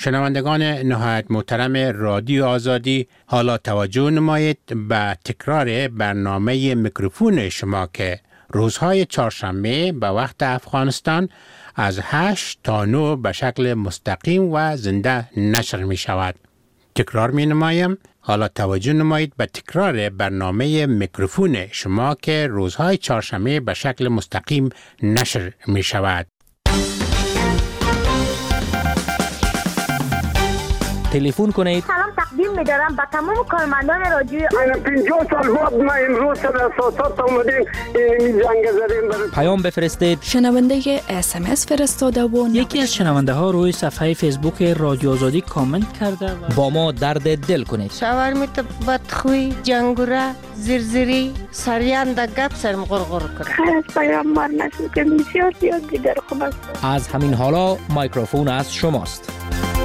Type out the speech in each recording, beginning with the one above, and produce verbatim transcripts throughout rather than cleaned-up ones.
شنوندگان نهایت محترم رادیو آزادی، حالا توجه نمایید به تکرار برنامه میکروفون شما که روزهای چهارشنبه به وقت افغانستان از هشت تا نه به شکل مستقیم و زنده نشر می شود. تکرار می نمایم، حالا توجه نمایید به تکرار برنامه میکروفون شما که روزهای چهارشنبه به شکل مستقیم نشر می شود. تلفن کنید. سلام تقدیم می‌دارم به تمام کارمندان رادیو. من پنجاه سال بعد ما امروز در اساسات اومدیم این جنگ زدیم. پیام بفرستید. شنونده اس ام اس فرستاده و یکی از شنونده ها روی صفحه فیسبوک رادیو آزادی کامنت کرده و با ما درد دل کنید. شاورمیت بدخوی، جنگوره، زرزری، سریان در گپ سرم غرغر کنه. خیر از پیامبر نشد که بسیار زیاد دیگر خوب است. از همین حالا میکروفون از شماست.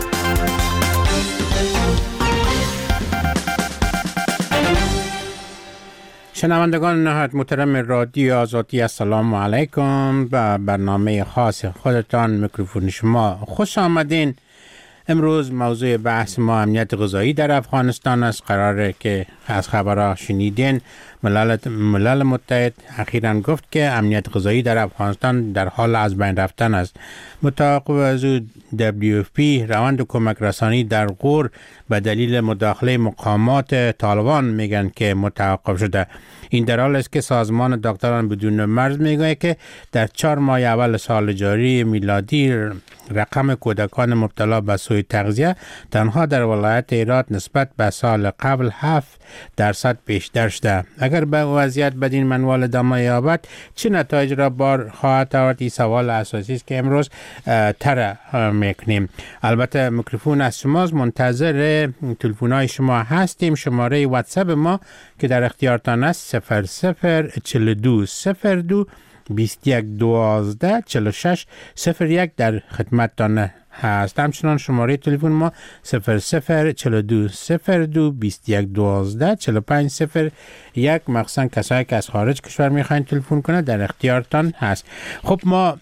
شنوندگان نهایت محترم رادیو آزادی، السلام علیکم. به برنامه خاص خودتان میکروفون شما خوش آمدین. امروز موضوع بحث ما امنیت غذایی در افغانستان است. قراره که از خبرها شنیدین ملل, ملل متحد اخیراً گفت که امنیت غذایی در افغانستان در حال از بین رفتن است. متوقع از او دبلیو اف پی روند کمک رسانی در غور به دلیل مداخله مقامات طالبان میگن که متوقف شده. این در حال است که سازمان دکتران بدون مرز میگه که در چهار ماه اول سال جاری میلادی رقم کودکان مبتلا به سوء تغذیه تنها در ولایت هرات نسبت به سال قبل هفت درصد بیشتر شده. اگر به وضعیت بدین منوال ادامه یابد چه نتایج را بار خواهد آورد؟ این سوال اساسی است که امروز طرح میکنیم. البته میکروفون از شماست، منتظر تلفن‌های شما هستیم. شماره واتساپ ما که در اختیارتان است صفر صفر چهل و دو صفر دو بیست و یک دوازده چهل و شش صفر یک در خدمتتان هست. همچنان شماره تلفن ما صفر صفر چهل و دو صفر دو بیست و یک دوازده چهل و پنج صفر یک. مخصوصا کسایی که از خارج کشور میخواین تلفن کنه در اختیارتان هست. خب ما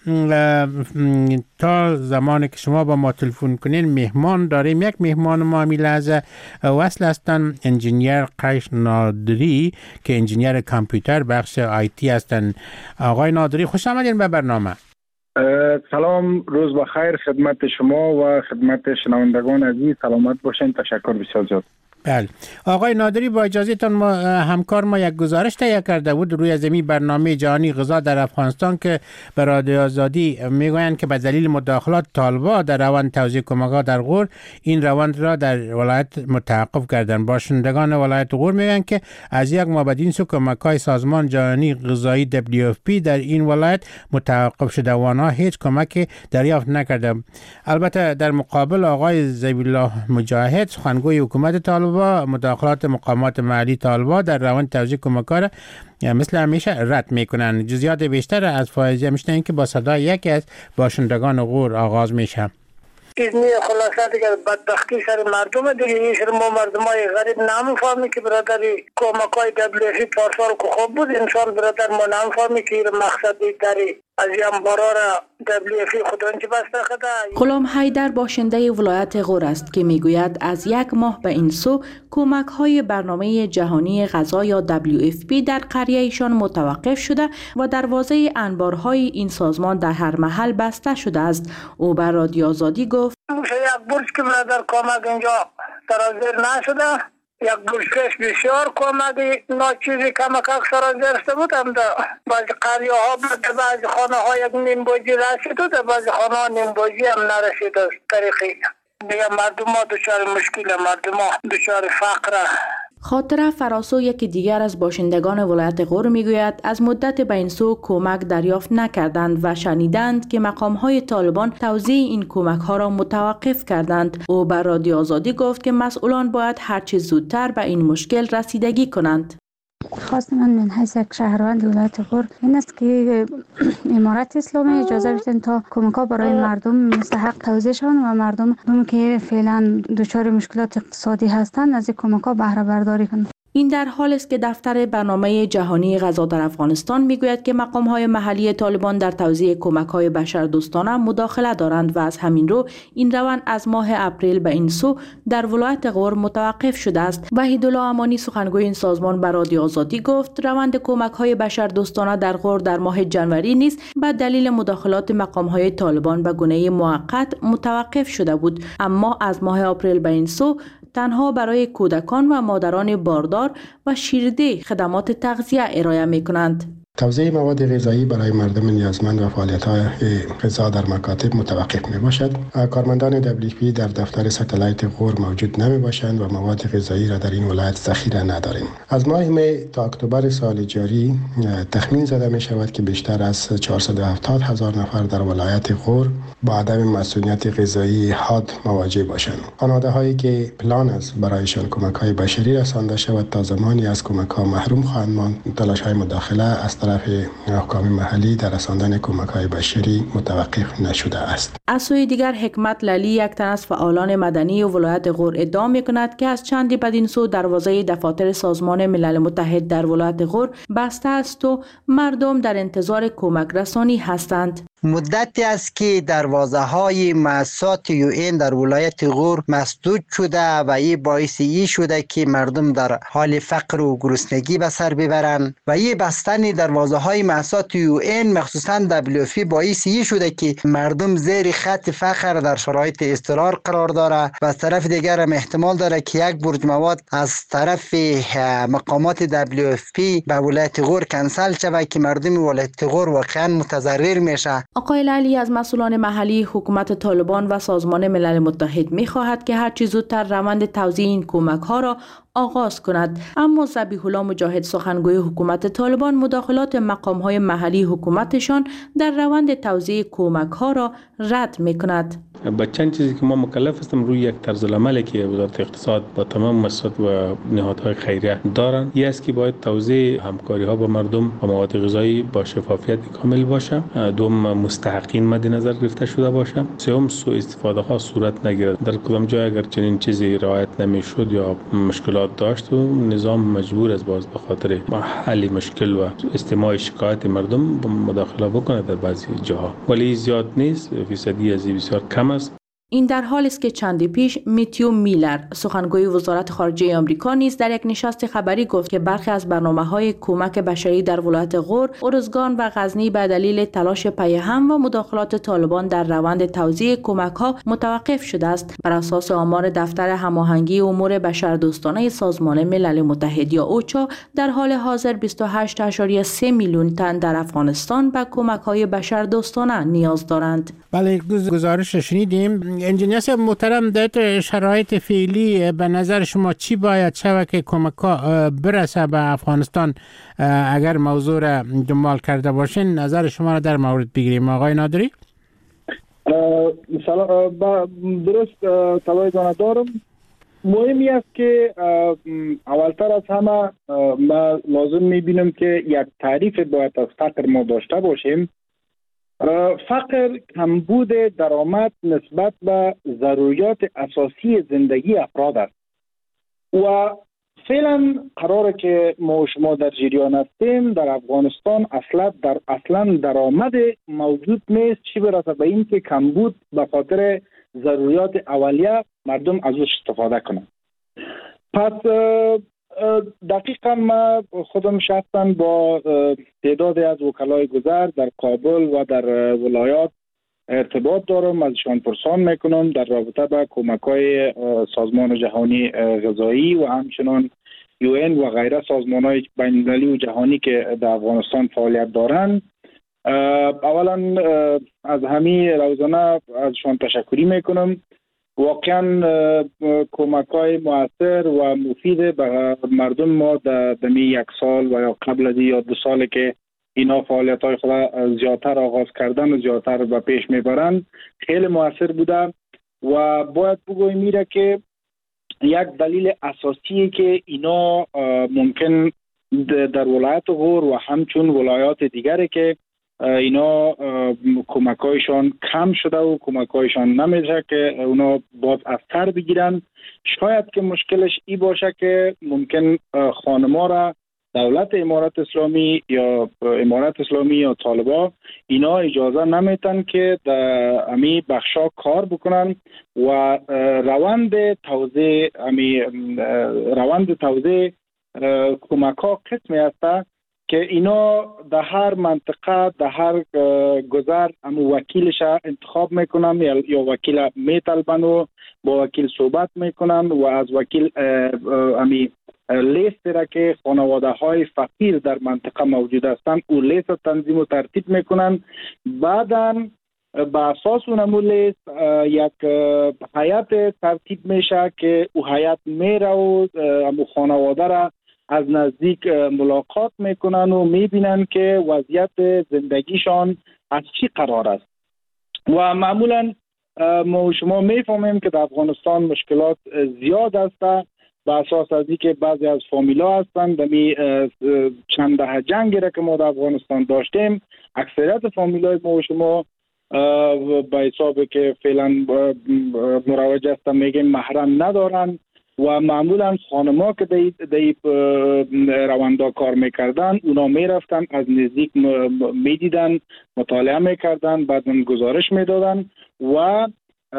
تا زمانی که شما با ما تلفن کنین مهمان داریم. یک مهمان ما می لحظه وصل هستن انجینیر قیش نادری که انجینیر کامپیوتر بخش آی تی هستن. آقای نادری خوش آمدین به برنامه. سلام، روز بخیر خدمت شما و خدمت شنوندگان عزیز. سلامت باشین. تشکر بسیار زیاد. بله آقای نادری، با اجازهتان ما همکار ما یک گزارش تهیه کرده بود روی زمین برنامه جهانی غذا در افغانستان که به رادیو آزادی میگویند که به دلیل مداخلات طالبان در روند توزیع کمک‌ها در غور این روند را در ولایت متوقف کردند. باشندگان ولایت غور میگن که از یک ماه بعد این سو کمک‌های سازمان جهانی غذایی دبلیو اف پی در این ولایت متوقف شده و آنها هیچ کمکی دریافت نکرده. البته در مقابل آقای ذبیح‌الله مجاهد سخنگوی حکومت طالبان و مداخلات مقامات محلی طالبان در روند توزیع کمک‌ها را مثل همیشه رد میکنن. جزئیات بیشتر از فائزه میشنویم که با صدای یکی از باشندگان غور آغاز میشه. این خلاصه دیگه بدبختی سر مردم دیگه. این سر ما مردمای غریب نمیفهمی که برادری کمکای دبلیو پارسال که خوب بود، انسان برادر ما نمیفهمی که این مقصد داری از این براره دبلیو خودانچه بسته خدا. غلام حیدر باشنده ولایت غور است که میگوید از یک ماه به این سو کمک های برنامه جهانی غذا یا دبلیو اف پی در قریه ایشان متوقف شده و دروازه انبارهای این سازمان در هر محل بسته شده است. او بر رادیو آزادی گفت یک برج که برادر کمک اینجا سرازیر نشده، یک برشکش بسیار کمک ناچیزی کمک سرازیر شده بود. هم در بعضی قریه ها بود، در بعضی خانه ها یک نیم بوجی رسید و در بعضی خانه ها نیم بوجی هم نرسید. از طریقی دیگه مردم ها دچار مشکل، مردم ها دچار فقر. خاطره فراسو یکی دیگر از باشندگان ولایت غور میگوید از مدت به این سو کمک دریافت نکردند و شنیدند که مقام‌های طالبان توزیع این کمک‌ها را متوقف کردند. او بر رادیو آزادی گفت که مسئولان باید هرچه زودتر به این مشکل رسیدگی کنند. خواست من من حیث یک شهروند ولایت غور این است که امارت اسلامی اجازه بدهند تا کمک‌ها برای مردم مستحق توزیع شوند و مردم هم که فعلا دچار مشکلات اقتصادی هستند از این کمک‌ها بهره برداری کنند. این در حال است که دفتر برنامه جهانی غذا در افغانستان میگوید که مقام‌های محلی طالبان در توزیع کمک‌های بشردوستانه مداخله دارند و از همین رو این روند از ماه اپریل به این سو در ولایت غور متوقف شده است. وحیدالله امانی سخنگوی این سازمان به رادیو آزادی گفت روند کمک‌های بشردوستانه در غور در ماه جنوری نیز به دلیل مداخلات مقام‌های طالبان به گونه موقت متوقف شده بود، اما از ماه اپریل به این سو تنها برای کودکان و مادران باردار و شیرده خدمات تغذیه ارائه می‌کنند. توزیع مواد غذایی برای مردم نیازمند و فعالیت‌های غذا در مکاتب متوقف می‌باشد. کارمندان دبلیو پی در دفتر ستلایت غور موجود نمی‌باشند و مواد غذایی را در این ولایت ذخیره نداریم. از ماه می تا اکتبر سال جاری تخمین زده می‌شود که بیشتر از چهارصد و هفتاد هزار نفر در ولایت غور با عدم مسئولیت غذایی حاد مواجه باشند. خانواده‌هایی که پلان است برایشان کمک‌های بشری رسانده شود تا زمانی از کمک‌ها محروم خواهند ماند. تلاش‌های مداخله از طرف حکام محلی در رساندن کمک‌های بشری متوقف نشده است. از سوی دیگر حکمت للی یک تن از فعالان مدنی و ولایت غور ادعا می‌کند که از چندی بدین سو دروازه دفاتر سازمان ملل متحد در ولایت غور بسته است و مردم در انتظار کمک رسانی هستند. مدتی است که دروازه های مؤسسات یو این در ولایت غور مسدود شده و این باعث ای شده که مردم در حال فقر و گرسنگی به سر ببرند و این بستن دروازه های مؤسسات یو این مخصوصا دبلیو اف پی باعث ای شده که مردم زیر خط فقر در شرایط اضطرار قرار داره و از طرف دیگر هم احتمال داره که یک برج مواد از طرف مقامات دبلیو اف پی به ولایت غور کنسل شود که مردم ولایت غور واقعا متضرر میشه. آقای لالی از مسئولان محلی حکومت طالبان و سازمان ملل متحد می خواهد که هر چه زودتر روند توزیع این کمک ها را آغاز کند، اما ذبیح الله مجاهد سخنگوی حکومت طالبان مداخلات مقام های محلی حکومتشان در روند توزیع کمک ها را رد می کند. با چند چیزی که ما مکلف هستیم روی یک طرز العملی که وزارت اقتصاد با تمام مؤسسات و نهادهای خیریه دارند، این است که باید توزیع همکاری ها با مردم و مواد غذایی با شفافیت کامل باشه، دوم مستحقین مد نظر گرفته شده باشه، سوم سوء استفاده ها صورت نگیرد. در کدام جای اگر چنین چیزی رعایت نمیشد یا مشکلات داشت و نظام مجبور است باز به خاطر حل مشکل و استماع شکایت مردم مداخله بکنه در بعضی جاها، ولی زیاد نیست، فیصدی از بسیار کم است. این در حال است که چندی پیش میتیو میلر سخنگوی وزارت خارجه آمریکا نیز در یک نشست خبری گفت که برخی از برنامه‌های کمک بشری در ولایت غور، ارزگان و غزنی به دلیل تلاش پیهم و مداخلات طالبان در روند توزیع کمک‌ها متوقف شده است. بر اساس آمار دفتر هماهنگی امور بشردوستانه سازمان ملل متحد یا اوچا، در حال حاضر بیست و هشت ممیز سه میلیون تن در افغانستان به کمک‌های بشردوستانه نیاز دارند. بله، گزارش شنیدیم. انجینیر محترم، در شرایط فعلی به نظر شما چی باید شود که کمک‌ها برسه به افغانستان اگر موضوع را دنبال کرده باشین؟ نظر شما را در مورد بگیریم آقای نادری. سلام، درست توجه دارم. مهمی است که اولتر از همه ما لازم می‌بینم که یک تعریف باید از فقر ما داشته باشیم. فقر کمبود درآمد نسبت به ضروریات اساسی زندگی افراد است و فعلا قراره که ما شما در جریان هستیم در افغانستان اصلا در اصلا درآمد موجود نیست، چی برسه به این که کمبود به خاطر ضروریات اولیه مردم ازش استفاده کنند. پس دقیقا ما خودم شخصا با تعدادی از وکلای گذر در کابل و در ولایات ارتباط دارم، ازشان پرسان میکنم در رابطه با کمک‌های سازمان جهانی غذایی و همچنان یو این و غیره سازمان‌های بین‌المللی و جهانی که در افغانستان فعالیت دارند. اولا از همین روزانه ازشان تشکری میکنم. واقعا کمک‌های مؤثر و مفید به مردم ما در یک سال و یا قبل از یا دو سالی که اینا فعالیت‌های خود زیادتر آغاز کردن و زیادتر به پیش میبرند خیلی مؤثر بوده و باید بگویم میره که یک دلیل اساسی که اینا ممکن در ولایت غور و همچون ولایات دیگری که اینا کمک هایشان کم شده و کمک هایشان نمیشه که اونا باز از سر بگیرن. شاید که مشکلش ای باشه که ممکن خانما را دولت امارت اسلامی یا امارت اسلامی یا طالبا اینا اجازه نمیتن که در امی بخشا کار بکنن و روند توزیع امی روند توزیع کمک ها قسمی هسته که اینا در هر منطقه در هر گذر امو وکیلش انتخاب میکنن یا وکیل میطلبن و با وکیل صحبت میکنن و از وکیل امی لیست را که خانواده های فقیر در منطقه موجود هستند او لیست تنظیم و ترتیب میکنن. بعداً با اساس اون لیست یک هیئت ترتیب میشه که او هیئت میره و امو خانواده را از نزدیک ملاقات میکنن و میبینن که وضعیت زندگیشان از چی قرار است. و معمولا ما شما میفهمیم که در افغانستان مشکلات زیاد است با اساس از اینکه بعضی از فامیلا هستند دمی چند دهه جنگی را که ما در افغانستان داشتیم اکثریت فامیلای ما و شما با حساب که فعلا مروج هستن میگیم محرم ندارن و معمولا خانما که دی روندا کار میکردن اونا میرفتن از نزدیک میدیدن مطالعه میکردن بعدن گزارش میدادن و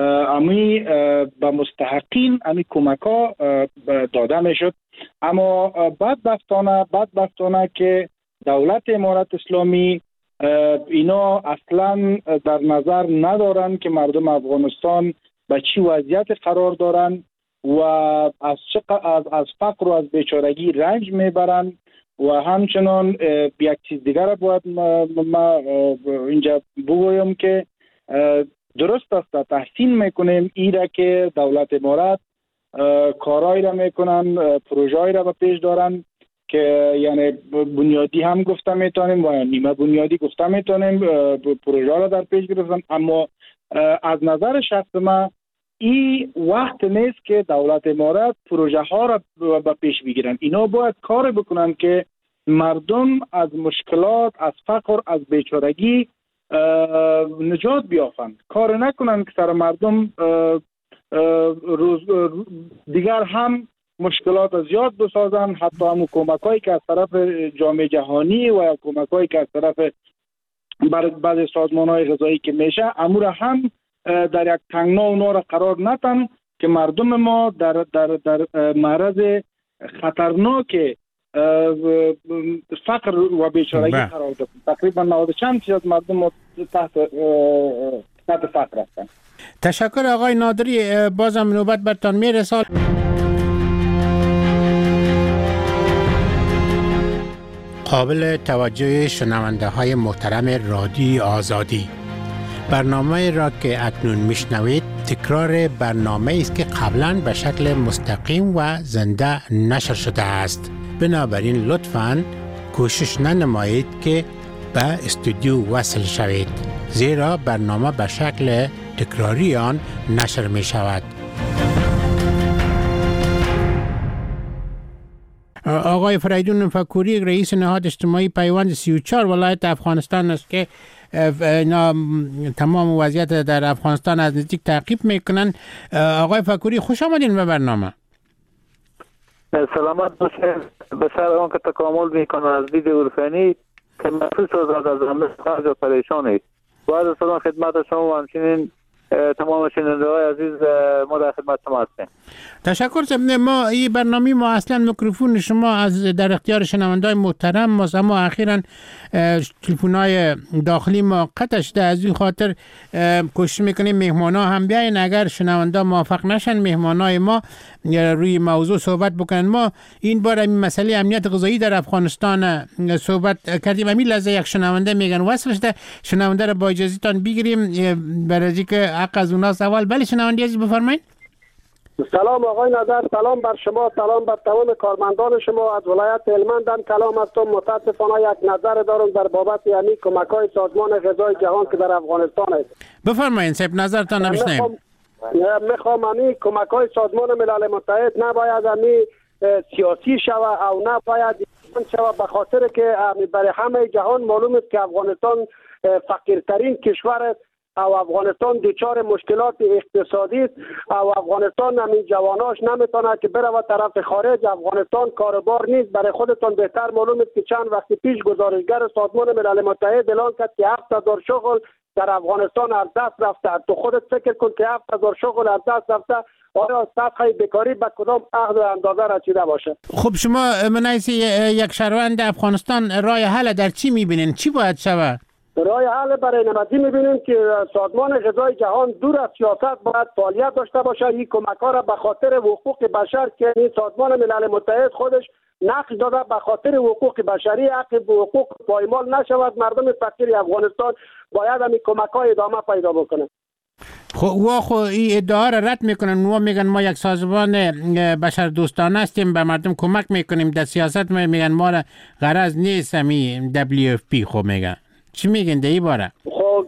امی به مستحقین امی کمک ها داده میشد. اما بدبختانه بدبختانه که دولت امارت اسلامی اینا اصلا در نظر ندارن که مردم افغانستان به چی وضعیت قرار دارن و از از از فقر و از بیچارگی رنج میبرن. و همچنان یک چیز دیگر باید ما اینجا بگویم که درست است تحسین میکنیم ایره که دولت امارات کارایی را میکنن پروژه‌ای را به پیش دارن که یعنی بنیادی هم گفته میتونیم و نیمه بنیادی گفته میتونیم پروژه را در پیش گرفتن. اما از نظر شخص ما این وقت نیست که دولت امارات پروژه ها را به پیش بگیرن. اینا باید کار بکنن که مردم از مشکلات از فقر از بیچارگی نجات بیافند. کار نکنن که سر مردم روز دیگر هم مشکلات زیاد بسازن. حتی هم کمکایی که از طرف جامعه جهانی و کمکایی که از طرف بعض سازمان‌های غذایی که میشه امور هم در یک تنگنا اونا را قرار ندن که مردم ما در در در معرض خطرناک فقر و بیچارگی قرار دادن. تقریبا نود چند فیصد مردم تحت تحت فقر هستند. تشکر آقای نادری، بازم نوبت برتان میرسه. قابل توجه شنونده های محترم رادیو آزادی، برنامه را که اکنون میشنوید تکرار برنامه است که قبلا به شکل مستقیم و زنده نشر شده است. بنابراین لطفاً کوشش ننمایید که به استودیو وصل شوید، زیرا برنامه به شکل تکراری آن نشر می شود. آقای فریدون فکوری رئیس نهاد اجتماعی پیوند سی و چهار ولایت افغانستان است که اینا تمام وضعیت در افغانستان از نزدیک تعقیب میکنن. آقای فکوری خوش آمدین به برنامه. سلامت باشید. به سر آن که تکامل میکنه از دید عرفانی که محفوظ از از همه خرج و پریشانی. باید سلام خدمت شما و همچنین تمام شنونده های عزیز ما در خدمت شما هستیم. تشکر. ما این برنامه ما اصلا میکروفون شما از در اختیار شنونده های محترم ماست، اما اخیرا تلفن های داخلی ما قطع شده. از این خاطر کوشش میکنیم مهمان ها هم بیاین، اگر شنونده موافق نشن مهمان های ما روی موضوع صحبت بکنن. ما این بار این مسئله امنیت غذایی در افغانستان صحبت کردیم. همین لحظه یک شنونده میگن وصل شده، شنونده را با اجازهتان بگیریم برای که حق از اونها سوال. بله شنونده عزیز بفرمایید. سلام آقای نظر، سلام بر شما، سلام بر تمام کارمندان شما. از ولایت هلمندم کلام هستم. متاسفانه یک نظر دارم در بابت یعنی کمک‌های سازمان غذای جهان که در افغانستان است. بفرمایید صاحب، نظرتان نمیشنیم. میخوام امی کمک‌های سازمان ملل متحد نباید امی سیاسی شوه او نباید شوه، به خاطر که برای همه جهان معلوم است که افغانستان فقیرترین کشور است او افغانستان دچار مشکلات اقتصادی است او افغانستان همین جواناش نمیتونه که بره و طرف خارج. افغانستان کاربار نیست. برای خودتون بهتر معلوم است که چند وقت پیش گزارشگر سازمان ملل متحد اعلان کرد که هفت هزار شغل در افغانستان از دست رفته. تو خودت فکر کن که هفت هزار شغل از دست رفته، آیا سطح بیکاری به کدام عهد و اندازه رسیده باشه؟ خب شما منیس یک شهروند افغانستان راه حل در چی میبینین؟ چی باید شود؟ راه حل برای نمازی میبینیم که سازمان غذای جهان دور از سیاست باید فعالیت داشته باشه. این کمک ها را به خاطر حقوق بشر که این سازمان ملل متحد خودش نقش داده، به خاطر حقوق بشری حق به حقوق پایمال نشود. مردم فقیر افغانستان باید همین کمک ها ادامه پیدا بکنه. خب وا خو این ادعا را رد میکنن و میگن ما یک سازمان بشر دوستانه هستیم، به مردم کمک میکنیم. در سیاست میگن ما را غرض نیست همین دبلیو اف پی. خب میگن چی میگن در این باره؟ خب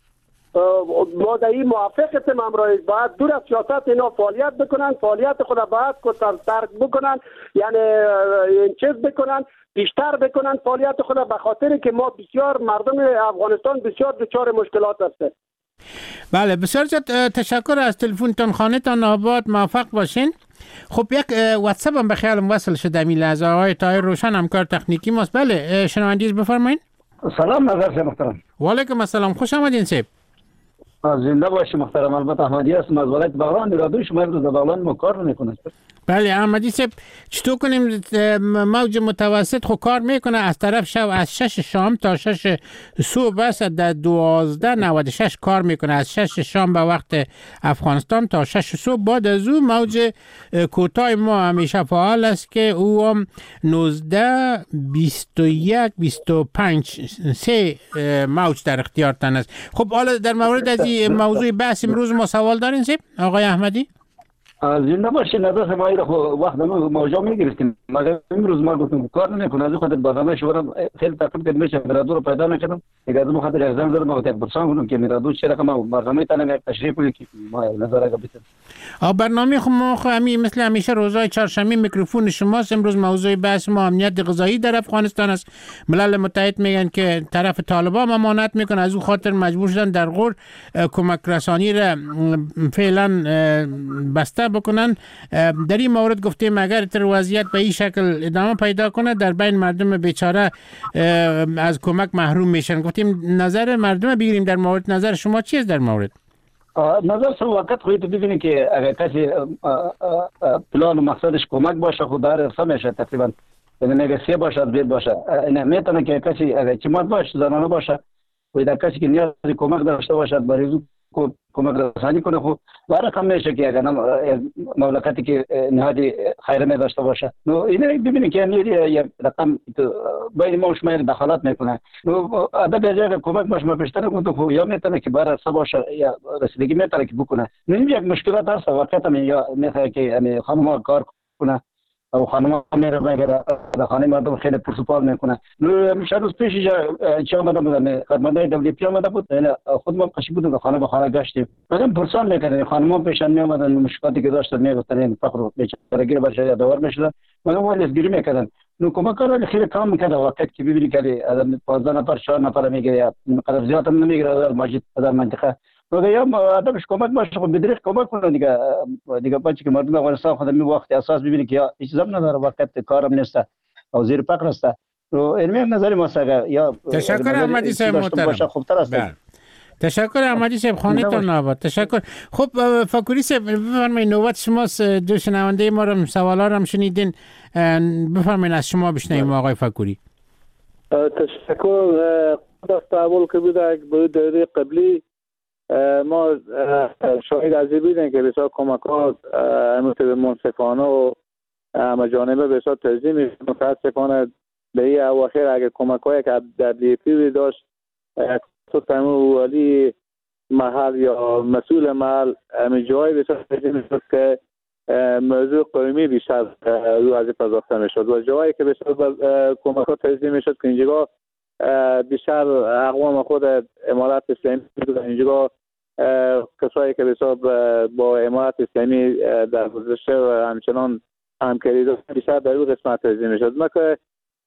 ما در این موافق هستیم. امروز باید دور از سیاست اینا فعالیت بکنن، فعالیت خود باید ترک بکنن، یعنی این چیز بکنن، بیشتر بکنن فعالیت خود، به خاطر که ما بسیار مردم افغانستان بسیار دچار مشکلات هستیم. بله بسیار زیاد تشکر از تلفنتون. خانه‌تان آباد، موفق باشین. خب یک واتساپ هم به خیالم وصل شده می لحظه. آقای طاهر روشن همکار تکنیکی ماست. بله شنوندگی بفرمایید. سلام نظر شما محترم. و علیکم السلام، خوش آمدین سیب. زنده باشی محترم. البته احمدی هستم از ولایت بغلان. رادیو شما امروز در بغلان ما کار میکنه. بله احمدی صاحب، چطور کنیم موج متوسط خو کار میکنه از طرف شب از شش شام تا شش صبح است، در دوازده نود و شش کار میکنه از شش شام به وقت افغانستان تا شش صبح. بعد از او موج کوتاه ما همیشه فعال است که او هم نوزده بیست و یک بیست و پنج سه موج در اختیارتان است. خب حالا در مورد از این موضوع بحث امروز ما سوال دارین سیب آقای احمدی؟ زنده باشین. نظر ما ایره وقت ما موضوع میگرفتیم، مگر امروز ما گفتم کار نمیکنه. از خاطر برنامه شورا خیلی تاکید کردم میشه مرادو رو پیدا نکردم. دیگه از ما خاطر اگزام زدم و یک پرسان گفتم که مرادو چه رقم برنامه تنم یک تشریح کنه که ما نظر اگه بیت. آ برنامه خو ما خو همین مثل همیشه روزهای چهارشنبه میکروفون شماست. امروز موضوع بحث ما امنیت غذایی در افغانستان است. ملل متحد میگن که طرف طالبان ممانعت میکنه، از اون خاطر مجبور شدن در غور کمک رسانی را فعلا بسته بکنن. در این مورد گفتیم اگر تر وضعیت به این شکل ادامه پیدا کنه در بین مردم بیچاره از کمک محروم میشن. گفتیم نظر مردم بگیریم در مورد. نظر شما چیست در مورد؟ نظر شما وقت خواهید ببینید که اگر کسی پلان و مقصدش کمک باشه خود در ارسا میشه تقریبا، یعنی نگسیه باشه از بید باشه. اینه میتونه که کسی اگر چمات باشه زنانه باشه و در کسی که نیاز کمک داشته باشد برای کمک رسانی کنه خب برای کم میشه که اگر مملکتی که نهادی خیره می داشته باشه. نو اینه ببینید که یک رقم باید ما شما دخالت میکنه. نو ادب جای کمک باشه ما پیشتر کنه خب یا میتونه که برای سا باشه یا رسیدگی میتونه که بکنه. نو این یک مشکلات هست واقعا هم یا میخواد که یعنی خانم کار کنه او خانم میره میگه در خانه مردم خیلی پرسپال میکنه. نو میشه روز پیش چه آمده بودم خدمتای دبلیو پی آمده بود، یعنی خود ما قشی بودیم که خانه به خانه گشتیم بعدم پرسان میکردن خانم پیشان می آمدن مشکلاتی که داشتن میگفتن این فقر بیچارگی برش یادآور میشدن مگه ما لسگیری میکردن. نو کمکارا خیلی کم میکرد وقت که ببینی که پانزده نفر چهار نفر میگیره قدر زیاد هم نمیگیره در مسجد در منطقه. مگه یا آدمش کمک باشه خب بدریخ کمک کنه دیگه دیگه بچه که مردم افغانستان خود می وقت اساس ببینی که یا هیچ زم نداره وقت کارم نیست او زیر فقر است. تو این نظر ما سگه یا تشکر احمدی صاحب محترم. خوبتر است. تشکر احمدی صاحب، خانه‌تان آباد. تشکر. خب فکری صاحب بفرمایید نوبت شماست. دو شنونده ما رو سوالا رو شنیدین، بفرمایید از شما بشنویم آقای فکری. تشکر. قبول که بوده به دوره قبلی ما شاهد عزیزی بودیم که بسیار کمک ها امروز منصفانه و مجانبه بسیار تنظیم میشه. متاسفانه به این اواخر اگر کمک هایی که در لیپی داشت تو تمام والی محل یا مسئول محل همین جایی بسیار تنظیم میشد که موضوع قومی بیشتر رو از پرداخته میشد و جایی که بسیار کمک ها تنظیم میشد که اینجا بیشتر اقوام خود امارت اسلامی بود. اینجا کسایی که بسیار با امارت اسلامی در گذشته و همچنان همکاری داشتن بیشتر در اون قسمت تنظیم میشد. ما که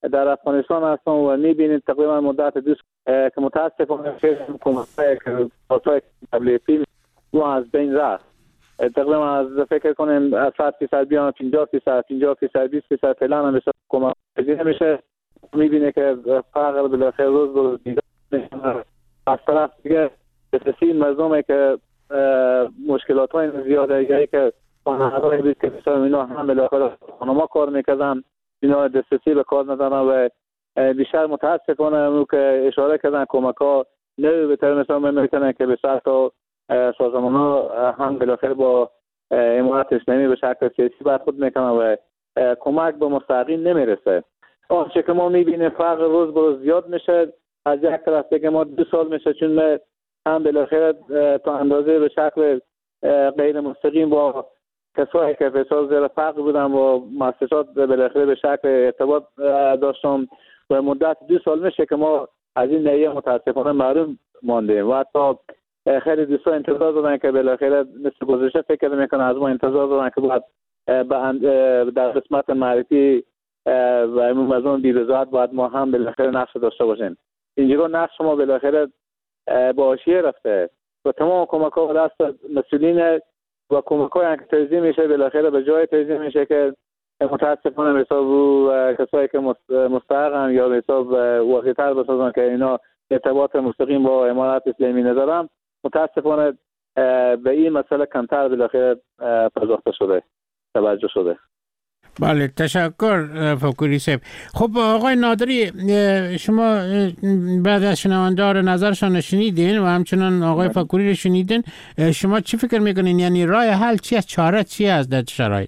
در افغانستان هستم و میبینید تقریبا مدت دو که متاسفانه حکومت‌های که تبلیغی و از بین رفت. تقریبا از فکر کنیم از صد فیصد بیان پنجاه فیصد پنجاه فیصد بیست فیصد فعلا هم مثل حکومت پذیر نمیشه. میبینه که فقر بالاخره روز روز دیگر از طرف دیگه بسیار مردمه که مشکلات های زیاده یعنی که خانه‌های بود که بسیار اینا هم بالاخره خانما کار میکردن اینا دسترسی به کار ندارن و بیشتر متاسفانه اونو که اشاره کردن کمک ها نه به طور مثلا میکنن که بسیار تا سازمان ها هم بالاخره با امارات اسلامی به شکل سیاسی برخورد میکنن و کمک به مستحقین نمیرسه. آنچه که ما میبینیم فقر روز به روز زیاد میشه. از یک طرف دیگه ما دو سال میشه چون هم بالاخره تا اندازه به شکل غیر مستقیم با کسایی که فشار زیر فقر بودن و مؤسسات بالاخره به شکل ارتباط داشتم و مدت دو سال میشه که ما از این نهیه متاسفانه محروم ماندیم و حتی خیلی دوستا انتظار دارن که بالاخره مثل گذشته فکر میکنن از ما انتظار دارن که باید در قسمت معرفی و امون از اون بی‌رضایت باید ما هم بالاخره نقش داشته باشیم. اینجا نقش ما بالاخره با حاشیه رفته و تمام کمک ها دست مسئولین و کمک های که توزیع میشه بالاخره به جای توزیع میشه که متاسفانه به حساب رو کسایی که مستحقن یا به حساب واقعی‌تر بسازن که اینا ارتباط مستقیم با امارات اسلامی ندارن متاسفانه به این مسئله کمتر بالاخره پرداخته شده توجه شده. بله تشکر فکوری صاحب. خب آقای نادری شما بعد از شنوندار نظرشان شنیدین و همچنان آقای فکوری رو شنیدین، شما چی فکر میکنین؟ یعنی راه حل چی است؟ چاره چی است در شرایط؟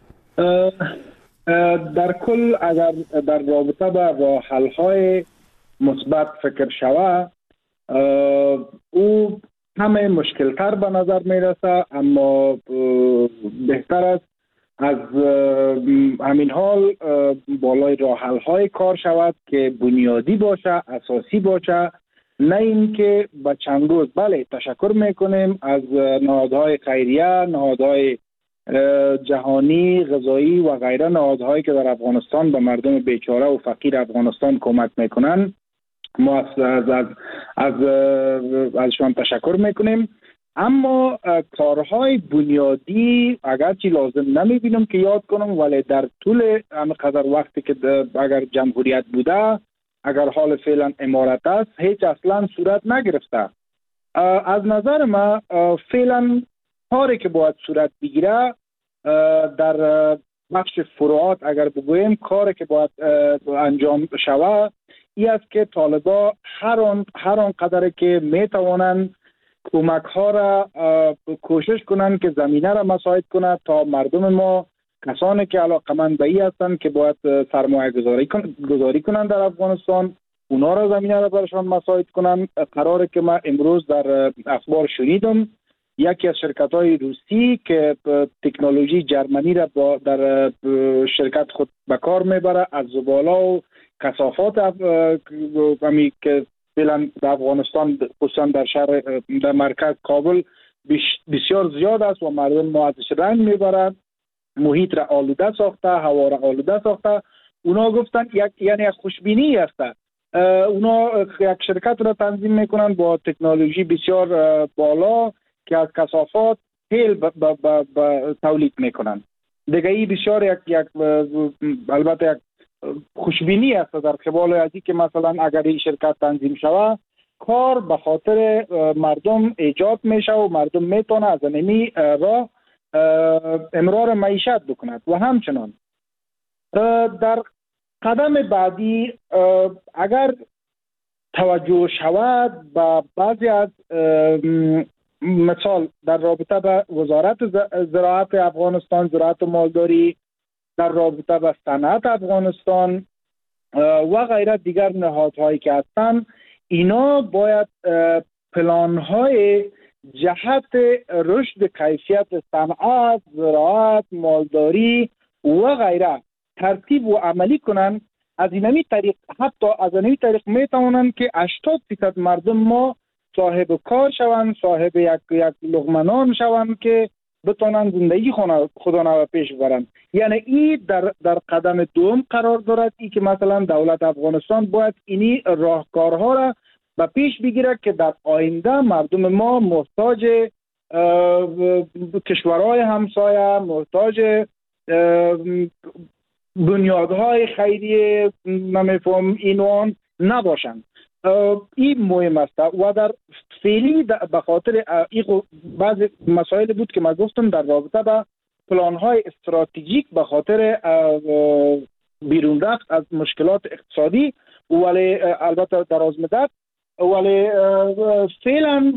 در کل اگر در رابطه با راه حل های مثبت فکر شود او همه مشکل تر به نظر میرسه، اما بهتر است از همین حال بالای راه حل های کار شود که بنیادی باشه، اساسی باشه، نه اینکه با چند روز. بله تشکر میکنیم از نهادهای خیریه، نهادهای جهانی غذایی و غیره، نهادهایی که در افغانستان به مردم بیچاره و فقیر افغانستان کمک میکنن. ما از از از, از ازشان تشکر میکنیم، اما کارهای بنیادی اگرچه لازم نمیبینم که یاد کنم، ولی در طول همقدر وقتی که اگر جمهوریت بوده، اگر حال فعلا امارت است، هیچ اصلا صورت نگرفته. از نظر ما فعلا کاری که باید صورت بگیره در بخش فروعات اگر بگوییم کاری که باید انجام شود این است که طالبا هر آن هر آن قدر که میتوانند کمک ها را کوشش کنند که زمینه را مساعد کنند تا مردم ما، کسانی که علاقمند به این هستند که باید سرمایه گذاری کنند در افغانستان، اونا را زمینه را برشان مساعد کنند. قراره که ما امروز در اخبار شنیدم یکی از شرکت های روسی که تکنولوژی جرمنی را با در شرکت خود به کار میبره از زباله و کثافات همی که فعلا در افغانستان خصوصا در شهر در مرکز کابل بسیار زیاد است و مردم ما ازش رنج میبرند، محیط را آلوده ساخته، هوا را آلوده ساخته. اونا گفتن یک یعنی یک خوشبینی است. اونا یک شرکت را تنظیم میکنن با تکنولوژی بسیار بالا که از کثافات تیل ب ب ب ب تولید میکنن. دیگه ای بسیار یک یک البته یک خوشبینی است در قبال از اینکه مثلا اگر این شرکت تنظیم شود کار به خاطر مردم ایجاد میشه و مردم میتونه از نمی را امرار معیشت بکند. و همچنان در قدم بعدی اگر توجه شود به بعضی از مثال در رابطه با وزارت زراعت افغانستان، زراعت و مالداری، در رابطه با صنعت افغانستان و غیره دیگر نهادهایی که هستند، اینا باید پلان‌های جهت رشد کیفیت صنعت، زراعت، مالداری و غیره ترتیب و عملی کنند. از اینمی طریق حتی از اینمی طریق میتوانند که هشتاد درصد مردم ما صاحب کار شوند، صاحب یک یک لقمه نان شوند که بتونن زندگی خودانه پیش برن. یعنی این در در قدم دوم قرار دارد، ای که مثلا دولت افغانستان باید اینی راهکارها را به پیش بگیره که در آینده مردم ما محتاج کشورهای همسایه، محتاج بنیادهای خیریه نمیفهم اینوان نباشند. این مهم است و در فعلی به خاطر بعض مسائل بود که من گفتم در رابطه با پلان‌های استراتژیک به خاطر بیرون رفت از مشکلات اقتصادی، ولی البته دراز مدت، ولی فعلا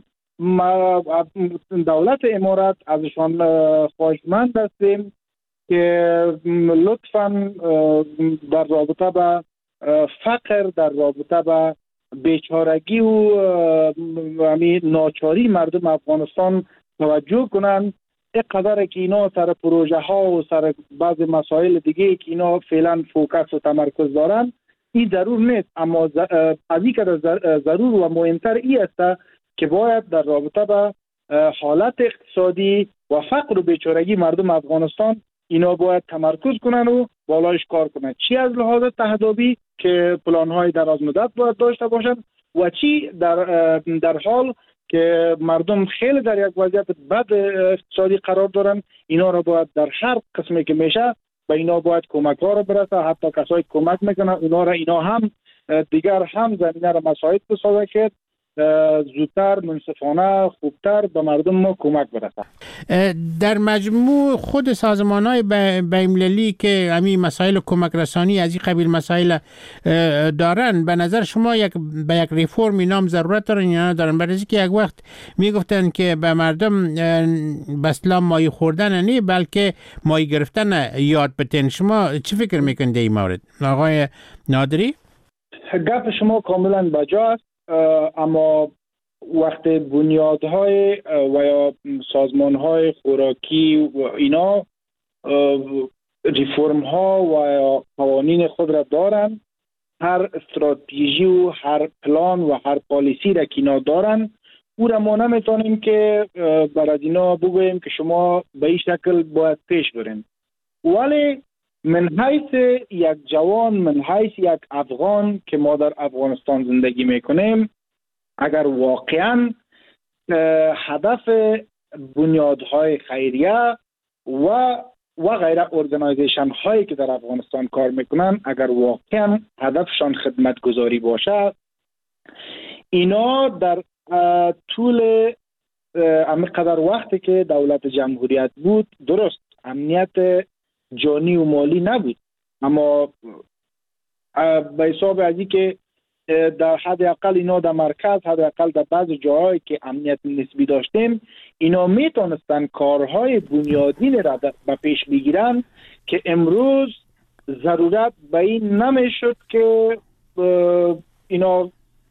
دولت امارات ازشان خواهشمند هستیم که لطفاً در رابطه با فقر، در رابطه با بیچارگی و ناچاری مردم افغانستان توجه کنند. اینقدر که اینا سر پروژه ها و سر بعض مسائل دیگه که اینا فعلا فوکس و تمرکز دارن، این ضرور نیست، اما از این که ضرور و مهمتر این است که باید در رابطه با حالت اقتصادی و فقر و بیچارگی مردم افغانستان اینا باید تمرکز کنن و بالایش کار کنن، چی از لحاظ تهدابی که پلان‌های دراز مدت باید داشته باشن و چی در در حال که مردم خیلی در یک وضعیت بد اقتصادی قرار دارن، اینا را باید در هر قسمی که میشه به اینا باید کمک ها را برسه. حتی کسایی کمک میکنن اونا را اینا هم دیگر هم زمینه را مساعد بسازه که زودتر، منصفانه، خوبتر به مردم ما کمک برسه. در مجموع خود سازمان‌های بین‌المللی که همین مسائل کمک رسانی از این قبیل مسائل دارن، به نظر شما یک به یک ریفرم اینام ضرورت دارن یا ندارن؟ برای اینکه یک وقت میگفتن که به مردم بسلا مایی خوردن نه بلکه مایی گرفتن یاد بتین. شما چی فکر میکنید این مورد آقای نادری؟ گپ شما کاملا بجاست، اما وقت بنیادهای و یا سازمانهای خوراکی و اینا ریفرم ها و یا قوانین خود را دارن، هر استراتژی و هر پلان و هر پالیسی را که اینا دارن، او را ما نمیتونیم که برای اینا بگوییم که شما به این شکل باید پیش برین. ولی من حیث یک جوان، من حیث یک افغان که ما در افغانستان زندگی میکنیم، اگر واقعا هدف بنیادهای خیریه و و غیره ارگانایزیشن هایی که در افغانستان کار میکنن، اگر واقعا هدفشان خدمت گذاری باشه، اینا در طول همینقدر وقتی که دولت جمهوریت بود، درست امنیت جانی و مالی نبود، اما به حساب از این که در حد اقل اینا در مرکز، حد اقل در بعض جاهایی که امنیت نسبی داشتیم، اینا میتونستن کارهای بنیادین را به پیش بگیرن که امروز ضرورت به این نمیشد که اینا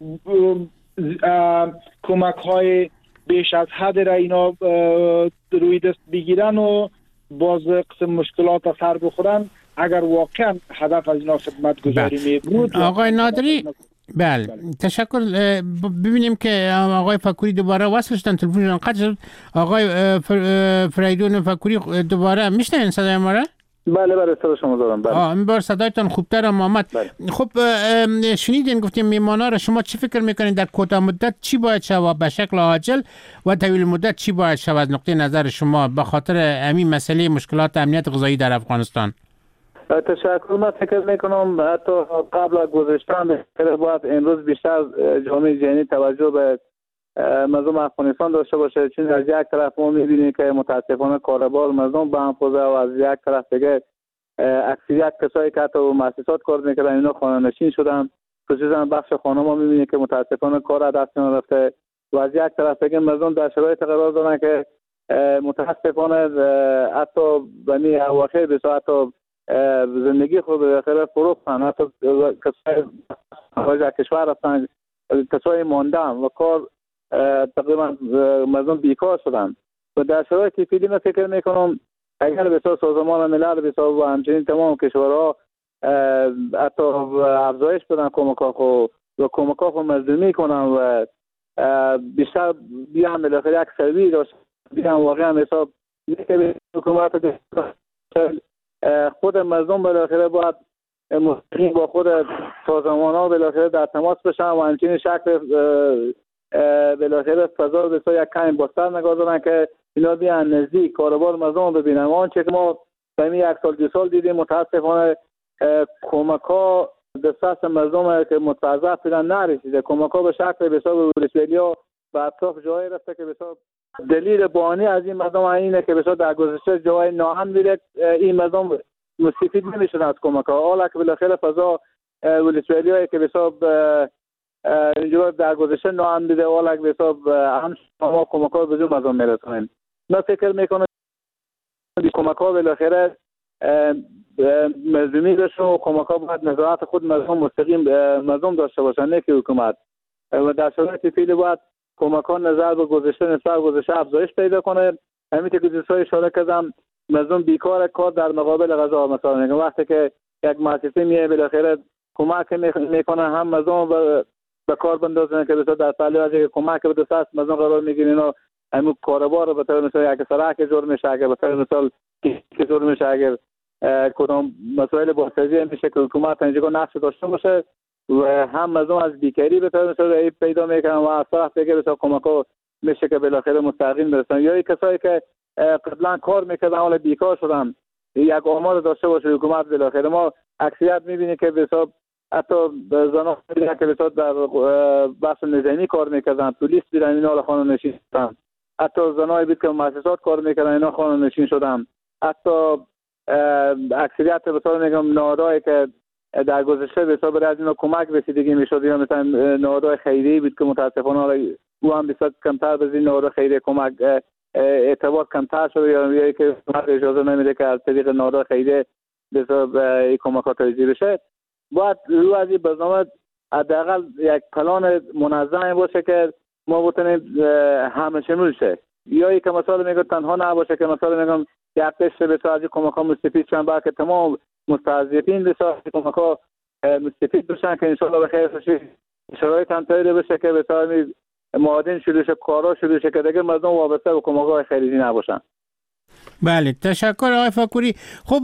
کمک های بیش از حد را اینا روی دست بگیرن و باز قسم مشکلات سر بخورن اگر واقعا هدف از اینا خدمت گذاری می بود. آقای نادری، بله تشکر. ببینیم که آقای فکوری دوباره وصل شدن، تلفنشون قطع شد. آقای فریدون فکوری دوباره میشنین صدای ما را؟ بله بله صدا شما دارم. بله. آه این بار صدایتان خوبتر هم آمد. بله. خب شنیدین گفتیم میمانا را، شما چی فکر میکنید در کوتاه مدت چی باید شود به شکل عاجل و طویل مدت چی باید شود از نقطه نظر شما به خاطر همین مسئله مشکلات امنیت غذایی در افغانستان؟ تشکر. من فکر میکنم حتی قبل از گذشتن باید امروز بیشتر جامعه جهانی توجه به مردم افغانستان داشته باشه، چون از یک طرف ما میبینیم که متاسفانه کاربار مردم به هم خوزه و از یک طرف دیگه اکثریت کسایی که حتی مؤسسات کار میکردن اینا خانه نشین شدن، خصوصا بخش خانم ما میبینیم که متاسفانه کار از دست رفته و از یک طرف دیگه مردم در شرایط قرار دارن که متاسفانه حتی بنی اواخر به ساعت زندگی خود به خیر فروختن، حتی کسای خارج کشور رفتن، کسای ماندن و کار تقریبا مردم بیکار شدن و در شرایطی فعلی من فکر میکنم اگر بسیار سازمان ملل بسیار و همچنین تمام کشورها حتی افزایش بدن کمک‌ها خو و کمک‌ها خو مردمی کنن و بیشتر بیان بالاخره یک سروی داشت بیان واقعا حساب که حکومت خود مردم بالاخره باید مستقیم با خود سازمان‌ها بالاخره در تماس بشن و همچنین شکل بالاخره فضا رو بسیار یک کمی بازتر نگاه دارن که اینا بیان نزدیک کاروبار مردم ببینن. آنچه که ما به یک سال دو سال دیدیم متاسفانه کمک ها دست مردم که متوظف بودن نرسیده. کمک ها به شکل بسیار ولسوالی‌ها به اطراف جایی رفته که بسیار دلیل بانی از این مردم اینه که بسیار در گذشته جای ناامن بوده این مردم مستفید نمیشدن از کمک ها. حالا که بالاخره فضا ولسوالی‌هایی که بسیار اینجا در گذشته ناامن بوده حالا که بسیار هم ما کمک ها به جون مردم میرسونیم. من فکر میکنم کمک ها بالاخره مردمی داشته و کمک ها باید نظارت خود مردم مستقیم مردم داشته باشن نه که حکومت. و در شرایط فعلی باید کمک ها نظر به گذشته نسبت گذشته افزایش پیدا کنه. همین که دوستای اشاره کردم مردم بیکار کار در مقابل غذا مثلا وقتی که یک مؤسسه میه بالاخره کمک میکنه هم مردم به کار بندازن که بسیار در پهلو از کمک به دست مردم قرار میگیرین و همون کاروبار رو به طور مثال یک سرک جور میشه اگر به طور مثال که جور میشه اگر کدام مسائل بازسازی میشه که حکومت اینجا نقش داشته باشه و هم مردم از بیکاری به طور مثال پیدا میکنن و از طرف دیگه بسیار کمک ها میشه که بالاخره مستقیم برسن. یا کسایی که قبلا کار میکردن حالا بیکار شدن یک آمار داشته باشه حکومت بالاخره. ما اکثریت میبینیم که بسیار حتی زنان که بسیار در بخش نظامی کار میکردن پلیس بیرن اینا حالا خانه نشین شدن. حتی زنایی بود که مؤسسات کار میکردن اینا خانه نشین شدن. حتی اکثریت بسیار میگم نهادهایی که در گذشته بسیار برای از اینا کمک رسیدگی میشد یا مثلا نهادهای خیریه بود که متاسفانه او هم بسیار کمتر به این نهادهای خیریه کمک اعتبار کمتر شده یا یا که اجازه نمیده که از طریق نهادهای خیریه بسیار این کمکات توزیع بشه. باید رو از این برنامه حداقل یک پلان منظم باشه که ما بتونیم همه شمول شه. یا یک مثلا میگم تنها نباشه که مثلا میگم یک قشر بسیار از این کمک‌ها مستفید شن بلکه تمام مستضعفین بسیار از این کمک‌ها مستفید بشن که انشالله بخیر بشه. شرایط هم طوری بشه که بسیار معادن شروع شه کارا شروع شه که دیگه مردم وابسته به کمک‌های خیریه نباشن. بله تشکر آقای فاکوری. خب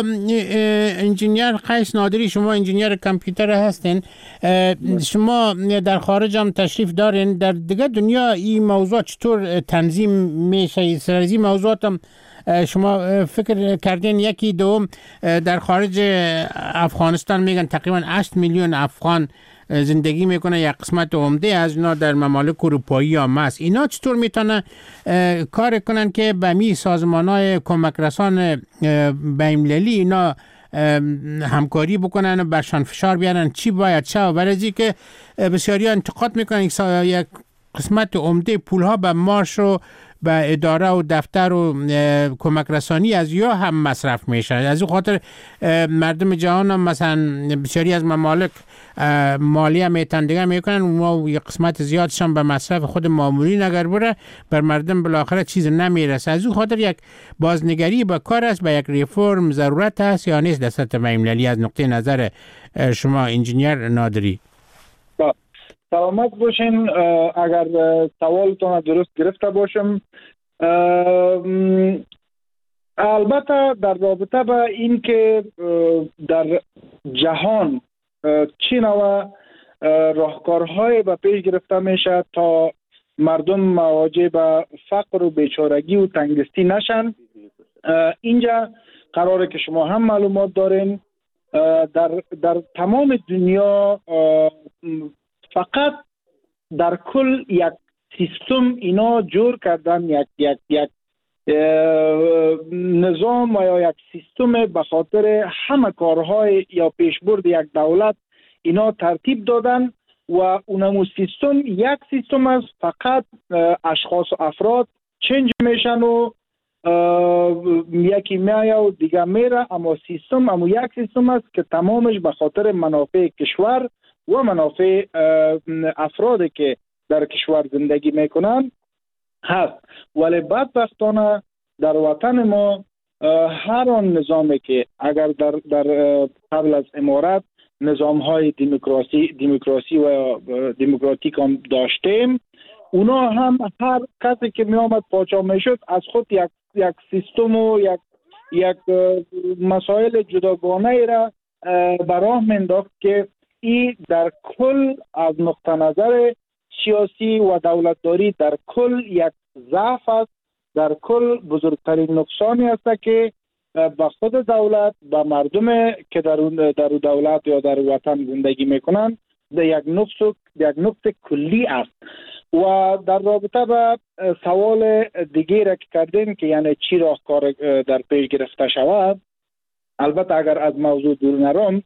انجینیر قیس نادری شما انجینیر کامپیوتر هستین، شما در خارج هم تشریف دارین. در دیگه دنیا این موضوع چطور تنظیم میشه؟ سر از این موضوعات هم شما فکر کردین؟ یکی دوم در خارج افغانستان میگن تقریبا هشت میلیون افغان زندگی میکنه، یک قسمت عمده از اینا در ممالک اروپایی هم است. اینا چطور میتونن کار کنن که به می سازمان‌های کمک رسان بین‌المللی اینا همکاری بکنن و برشان فشار بیارن چی باید شد؟ برای که بسیاری انتقاد میکنن یک قسمت عمده پولها به مارش و به اداره و دفتر و کمک رسانی از یا هم مصرف میشه. از این خاطر مردم جهان هم مثلا بسیاری از ممالک مالیه میتن دیگه میکنن و یک قسمت زیادشان به مصرف خود معمولی نگر بره بر مردم بالاخره چیز نمیرسه. از این خاطر یک بازنگری با کار است، به یک ریفرم ضرورت است یا نیست در سطح بین‌المللی؟ از نقطه نظر شما انجینیر نادری. سلامت باشین. اگر سوالتون درست گرفته باشم، البته در رابطه با این که در جهان چی نوع راهکارهای به پیش گرفته میشه تا مردم مواجه به فقر و بیچارگی و تنگدستی نشن، اینجا قراره که شما هم معلومات دارین در در تمام دنیا فقط در کل یک سیستم اینا جور کردن، یک یک یک نظام یا یک سیستم به خاطر همه کارهای یا پیشبرد یک دولت اینا ترتیب دادن و اونمو سیستم یک سیستم است، فقط اشخاص و افراد چنج میشن و یکی میایه و دیگه میره، اما سیستم اما یک سیستم است که تمامش به خاطر منافع کشور و منافع افرادی که در کشور زندگی میکنن هست. ولی بدبختانه در وطن ما هر آن نظامی که اگر در در قبل از امارت نظام های دموکراسی دموکراسی و دموکراتیک هم داشتیم، اونا هم هر کسی که می آمد پاچا می شد از خود یک یک سیستم و یک یک مسائل جداگانه ای را براه مینداخت که این در کل از نقطه نظر سیاسی و دولتداری در کل یک ضعف است، در کل بزرگترین نقصانی است که به خود دولت، به مردم که در در دولت یا در وطن زندگی میکنند یک نقص یک نقص کلی است. و در رابطه با سوال دیگه را که کردین که یعنی چی راهکار در پیش گرفته شود، البته اگر از موضوع دور نرم،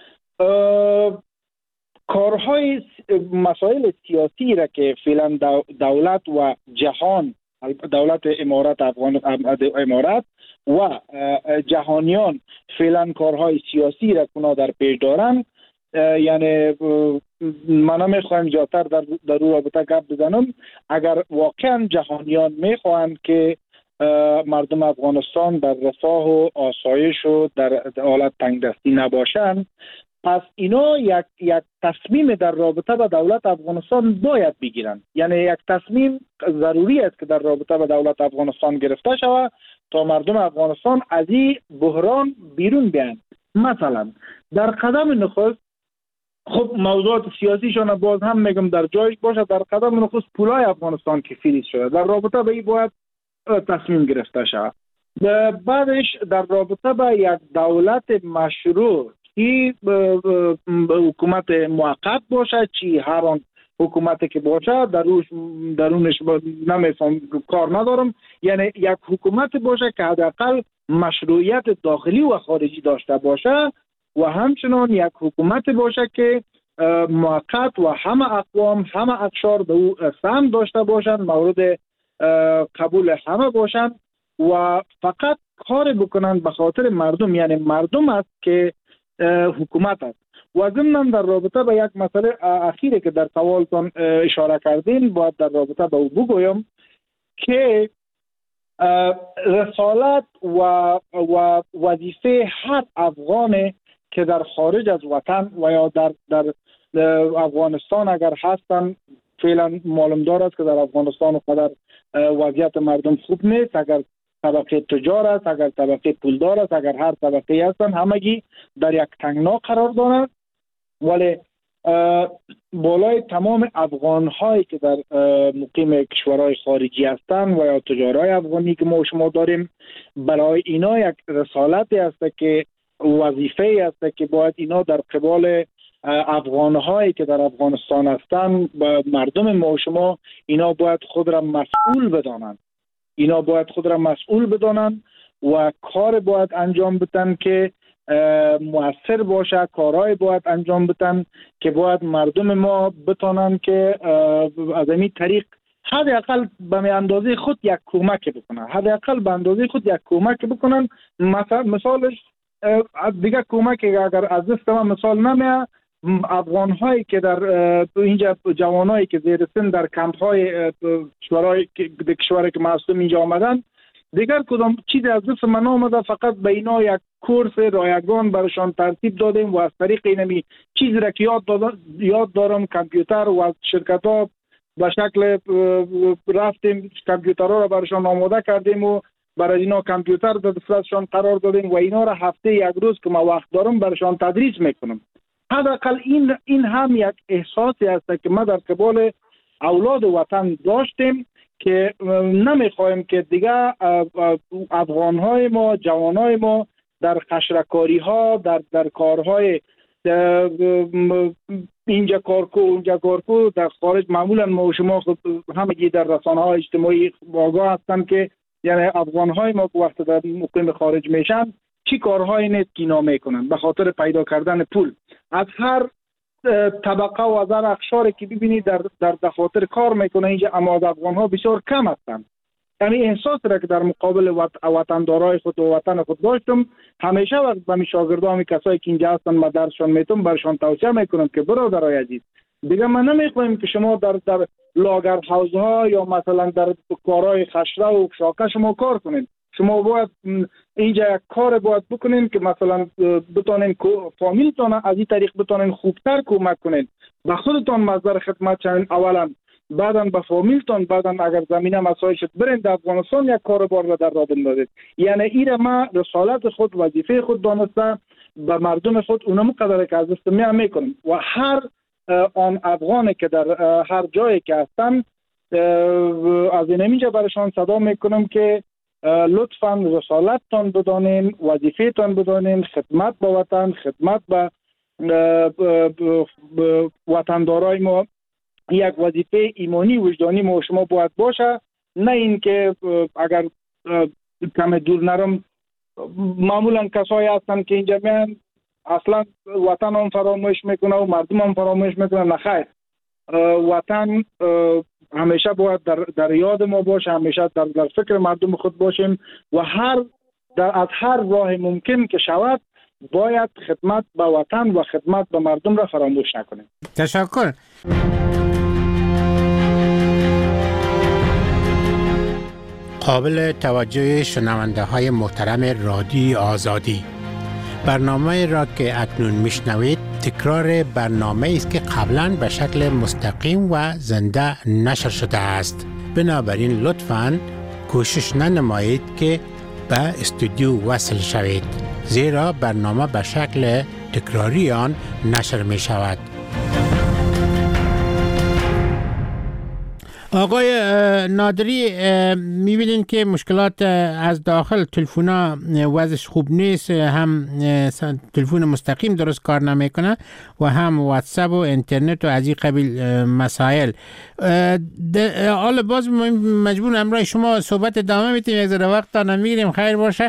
کارهای مسائل سیاسی را که فعلا دولت و جهان، دولت امارات افغان امارات و جهانیان فعلا کارهای سیاسی را کنا در پیش دارند، یعنی من نمیخوایم زیادتر در در رابطه گپ بزنم. اگر واقعا جهانیان میخواهند که مردم افغانستان در رفاه و آسایش و در حالت تنگدستی نباشند، پس اینا یک یک تصمیم در رابطه با دولت افغانستان باید بگیرند. یعنی یک تصمیم ضروری است که در رابطه با دولت افغانستان گرفته شود تا مردم افغانستان از این بحران بیرون بیایند. مثلا در قدم نخست، خب موضوعات سیاسیشان باز هم میگم در جایش باشه، در قدم نخست پولای افغانستان که فریز شده، در رابطه با این باید تصمیم گرفته شود. بعدش در رابطه با یک دولت مشروع که حکومت موقت باشه، چی هر آن حکومتی که باشه دروش درونش نمیفهم کار ندارم، یعنی یک حکومت باشه که حداقل مشروعیت داخلی و خارجی داشته باشه و همچنان یک حکومت باشه که موقت و همه اقوام همه اقشار به او سهم داشته باشند، مورد قبول همه باشند و فقط کار بکنند به خاطر مردم، یعنی مردم است که حکومت است. و ضمناً در رابطه با یک مسئله اخیری که در سوالتان اشاره کردین باید در رابطه با او بگویم که رسالت و و وظیفه هر افغان که در خارج از وطن و یا در در افغانستان اگر هستن، فعلا معلوم دار است که در افغانستان قدر وضعیت مردم خوب نیست، اگر طبقه تجار است، اگر طبقه پولدار است، اگر هر طبقه هستن همگی در یک تنگنا قرار دارند، ولی بالای تمام افغان هایی که در مقیم کشورهای خارجی هستند و یا تجارای افغانی که ما شما داریم، برای اینا یک رسالتی است که وظیفه است که باید اینا در قبال افغان هایی که در افغانستان هستند، مردم ما شما، اینا باید خود را مسئول بدانند، اینا باید خود را مسئول بدانند و کار باید انجام بدن که مؤثر باشه، کارهای باید انجام بدن که باید مردم ما بتانند که از این طریق حداقل به اندازه خود یک کمک بکنن، حداقل به اندازه خود یک کمک بکنن. مثلا مثالش دیگه کمک اگر از دست من مثال نمیاد، افغان هایی که در اینجا جوانایی که زیر سن در کمپ های کشورهای کشوری که معصوم اینجا آمدن، دیگر کدام چیزی از دست من آمده، فقط به اینا یک کورس رایگان برشان ترتیب دادیم و از طریق اینمی چیزی را که یاد یاد دارم کامپیوتر و از شرکت ها به شکل رفتیم کامپیوترها را برشان آماده کردیم و برای اینا کامپیوتر در دستشان قرار دادیم و اینا را هفته یک روز که ما وقت دارم برشان تدریس میکنم. حداقل این این هم یک احساسی است که ما در قبال اولاد وطن داشتیم که نمیخوایم که دیگه افغانهای ما، جوانهای ما در خشرکاری ها، در در کارهای اینجا کارکو اونجا کارکو در خارج، معمولا ما و شما همگی در رسانه های اجتماعی آگاه هستن که یعنی افغانهای ما که وقت در مقیم خارج میشن چی کارهایی نیست که اینا میکنن به خاطر پیدا کردن پول. از هر طبقه و از هر اقشاری که ببینید در در دفاتر کار میکنه اینجا، اما از افغانها بسیار کم هستن. یعنی احساس را که در مقابل وطندارای خود و وطن خود داشتم، همیشه وقت به می شاگردان کسایی که اینجا هستن ما درسشان میتونم برشان توصیه میکنم که برادرای عزیز، دیگه من نمیخوایم که شما در در لاگر هاوزها یا مثلا در کارهای خشره و شاکه شما کار کنین. شما باید اینجا یک کار باید بکنین که مثلا بتونین فامیلتان از این طریق بتونین خوبتر کمک کنین، به خودتان مصدر خدمت شوین. اولا بعداً به فامیلتان، بعداً اگر زمینه مسایل شد برین در افغانستان یک کاروبار را در راه بندازید. یعنی این ما رسالت خود، وظیفه خود دانسته به مردم خود اونم قدر که از دست میام میکنم و هر آن افغانی که در هر جایی که هستن از این اینجا برشان صدا میکنم که لطفاً رسالتتان بدانین، وظیفه‌تان بدانین، خدمت به وطن، خدمت به وطندارای ما یک وظیفه ایمانی وجدانی ما شما باید باشه. نه اینکه اگر کم دور نرم معمولا کسایی هستن که اینجا میان اصلا وطن هم فراموش میکنه و مردم هم فراموش میکنه. نخیر، وطن همیشه باید در, در یاد ما باشه، همیشه در, در فکر مردم خود باشیم و هر در از هر راه ممکن که شود باید خدمت به وطن و خدمت به مردم را فراموش نکنیم. تشکر. قابل توجه شنونده های محترم رادیوی آزادی، برنامه را که اکنون میشنوید تکرار برنامه است که قبلا به شکل مستقیم و زنده نشر شده است. بنابراین لطفاً کوشش ننمایید که به استودیو وصل شوید، زیرا برنامه به شکل تکراری آن نشر می شود. آقای نادری، میبینین که مشکلات از داخل تلفونا وضعش خوب نیست، هم تلفون مستقیم درست کار نمیکنه و هم واتساپ و اینترنت و از این قبیل مسائل. حالا باز مجبور امروز شما صحبت ادامه میتیم، یک ذره وقت تا نمیگیریم، خیر باشه.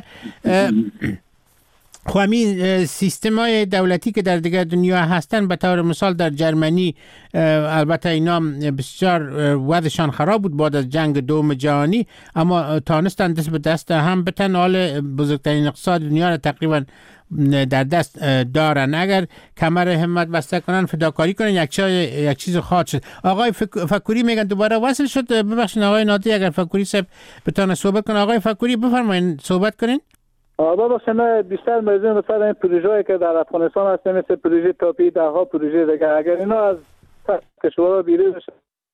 خب همین سیستم های دولتی که در دیگر دنیا هستن، به طور مثال در جرمنی البته اینا بسیار وضعشان خراب بود بعد از جنگ دوم جهانی، اما تانستن دست به دست هم بتن، حال بزرگترین اقتصاد دنیا را تقریبا در دست دارن. اگر کمر همت بسته کنن، فداکاری کنن، یک یک چیز خواهد شد. آقای فکوری میگن دوباره وصل شد. ببخشید آقای نادری اگر فکوری صاحب بتونه صحبت کنه. آقای فکوری بفرمایید صحبت کنین. آبا باشه، من بیشتر موضوع مثلا این پروژه‌ای که در افغانستان هست مثل پروژه تاپی، ده ها پروژه دیگه، اگر اینا از کشورها بیرون بشه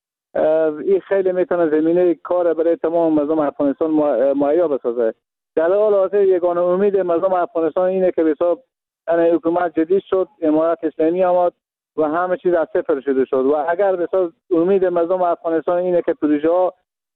این خیلی میتونه زمینه کار برای تمام مردم افغانستان مهیا بسازه. در حال حاضر یگانه امید مردم افغانستان اینه که به حساب حکومت جدید شد، امارت اسلامی آمد و همه چیز از صفر شده شد و اگر به حساب امید مردم افغانستان اینه که پروژه ها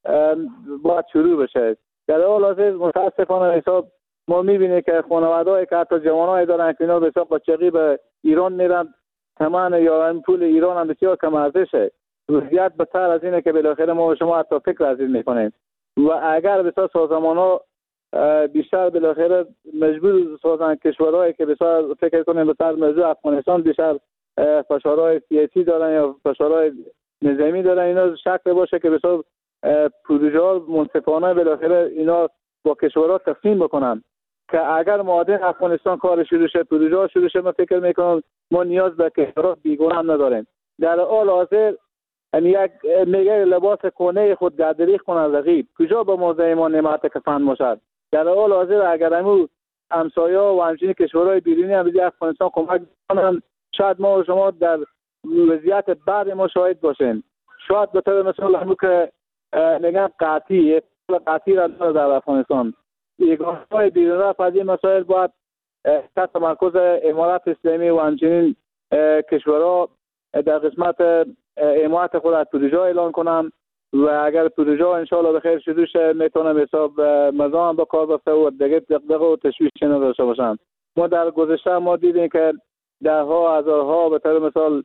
باید شروع بشه. در حال حاضر متاسفانه حساب ما میبینیم که خانواده‌ای که حتی جوانایی دارن که اینا به حساب قاچاقی به ایران میرن، ثمن یا این پول ایران هم بسیار کم ارزشه. وضعیت بدتر از اینه که بالاخره ما و شما حتی فکر از این میکنیم و اگر به حساب سازمان‌ها بیشتر بالاخره مجبور سازن کشورهایی که بسیار فکر کنیم به سر موضوع افغانستان بیشتر فشارهای سیاسی دارن یا فشارهای نظامی دارن، اینا شکل باشه که به حساب پروژه‌ها منصفانه بالاخره اینا با کشورها تقسیم بکنن که اگر معادن افغانستان کار شروع شه، پروژه شروع شه، من فکر میکنم ما نیاز به کشورها بیگانه هم نداریم. در حال حاضر یک میگه لباس کهنه خود گردریخ کنن رقیب، کجا به موضع ما نعمت کفن باشد. در حال حاضر اگر همون همسایه و همچنین کشورهای بیرونی هم به افغانستان کمک کنن، شاید ما و شما در وضعیت بعد ما شاهد باشیم. شاید به طور مثال همون که میگن قاطی قاطی را در افغانستان یگانه‌های بیرون رفت از این مسائل باید تحت تمرکز امارت اسلامی و همچنین کشورها در قسمت امارت خود از پروژه اعلان کنم و اگر پروژه انشاءالله به خیر شروع شه میتونم حساب مردم به کار بسته و دیگه دغدغه و تشویش نداشته باشن. ما در گذشته ما دیدیم که ده ها هزارها به طور مثال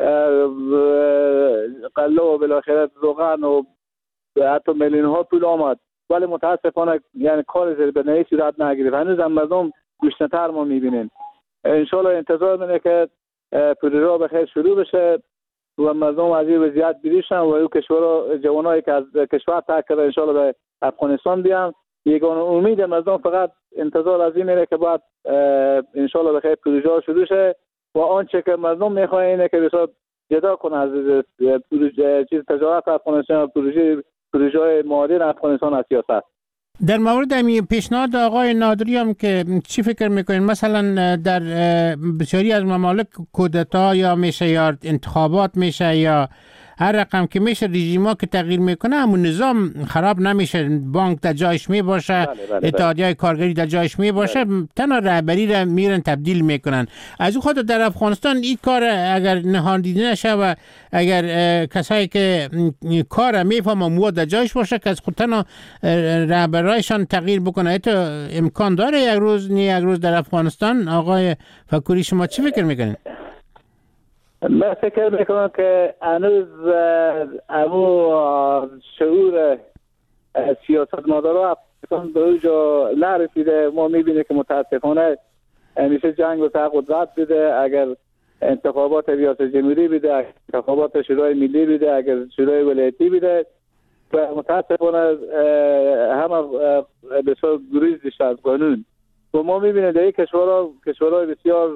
قله و بالاخره روغن و حتی میلیون ها پول آمد ولی متاسفانه یعنی کار زیر به نهی صورت نگرفت. هنوز هم مردم گوشت‌تر ما میبینیم. انشالله انتظار منه که پروژه به خیر شروع بشه و مردم از این وضعیت بیریشن و او کشور جوانایی که از کشور ترک کرده انشالله به افغانستان بیان. یگانه امید مردم فقط انتظار از این میره که بعد انشالله به خیر پروژه شروع شه و آنچه که مردم میخوان اینه که بسیار جدا کنه از پروژه چیز تجارت افغانستان و پروژه پروژه معادن افغانستان از سیاست. در مورد امی پیشنهاد آقای نادری هم که چی فکر میکنین؟ مثلا در بسیاری از ممالک کودتا یا میشه یا انتخابات میشه یا هر رقم که میشه رژیما که تغییر میکنه همون نظام خراب نمیشه، بانک در جایش می باشه، اتحادیه کارگری در جایش می باشه، تنها رهبری را میرن تبدیل میکنن. از اون خاطر در افغانستان این کار اگر نهادینه نشه و اگر کسایی که کار میفهمن مو در جایش باشه که از خود تنها رهبرایشان تغییر بکنه، تو امکان داره یک روز نه یک روز در افغانستان؟ آقای فکوری شما چی فکر میکنین؟ من فکر میکنم که هنوز امو شعور سیاستمدارا افغانستان به اونجا نرسیده. ما میبینیم که متاسفانه همیشه جنگ و قدرت بده. اگر انتخابات ریاست جمهوری بده، انتخابات شورای ملی بده، اگر شورای ولایتی بده، و متاسفانه همه بسیار گریز دیشته از قانون. و ما میبینیم در این کشورها کشورهای بسیار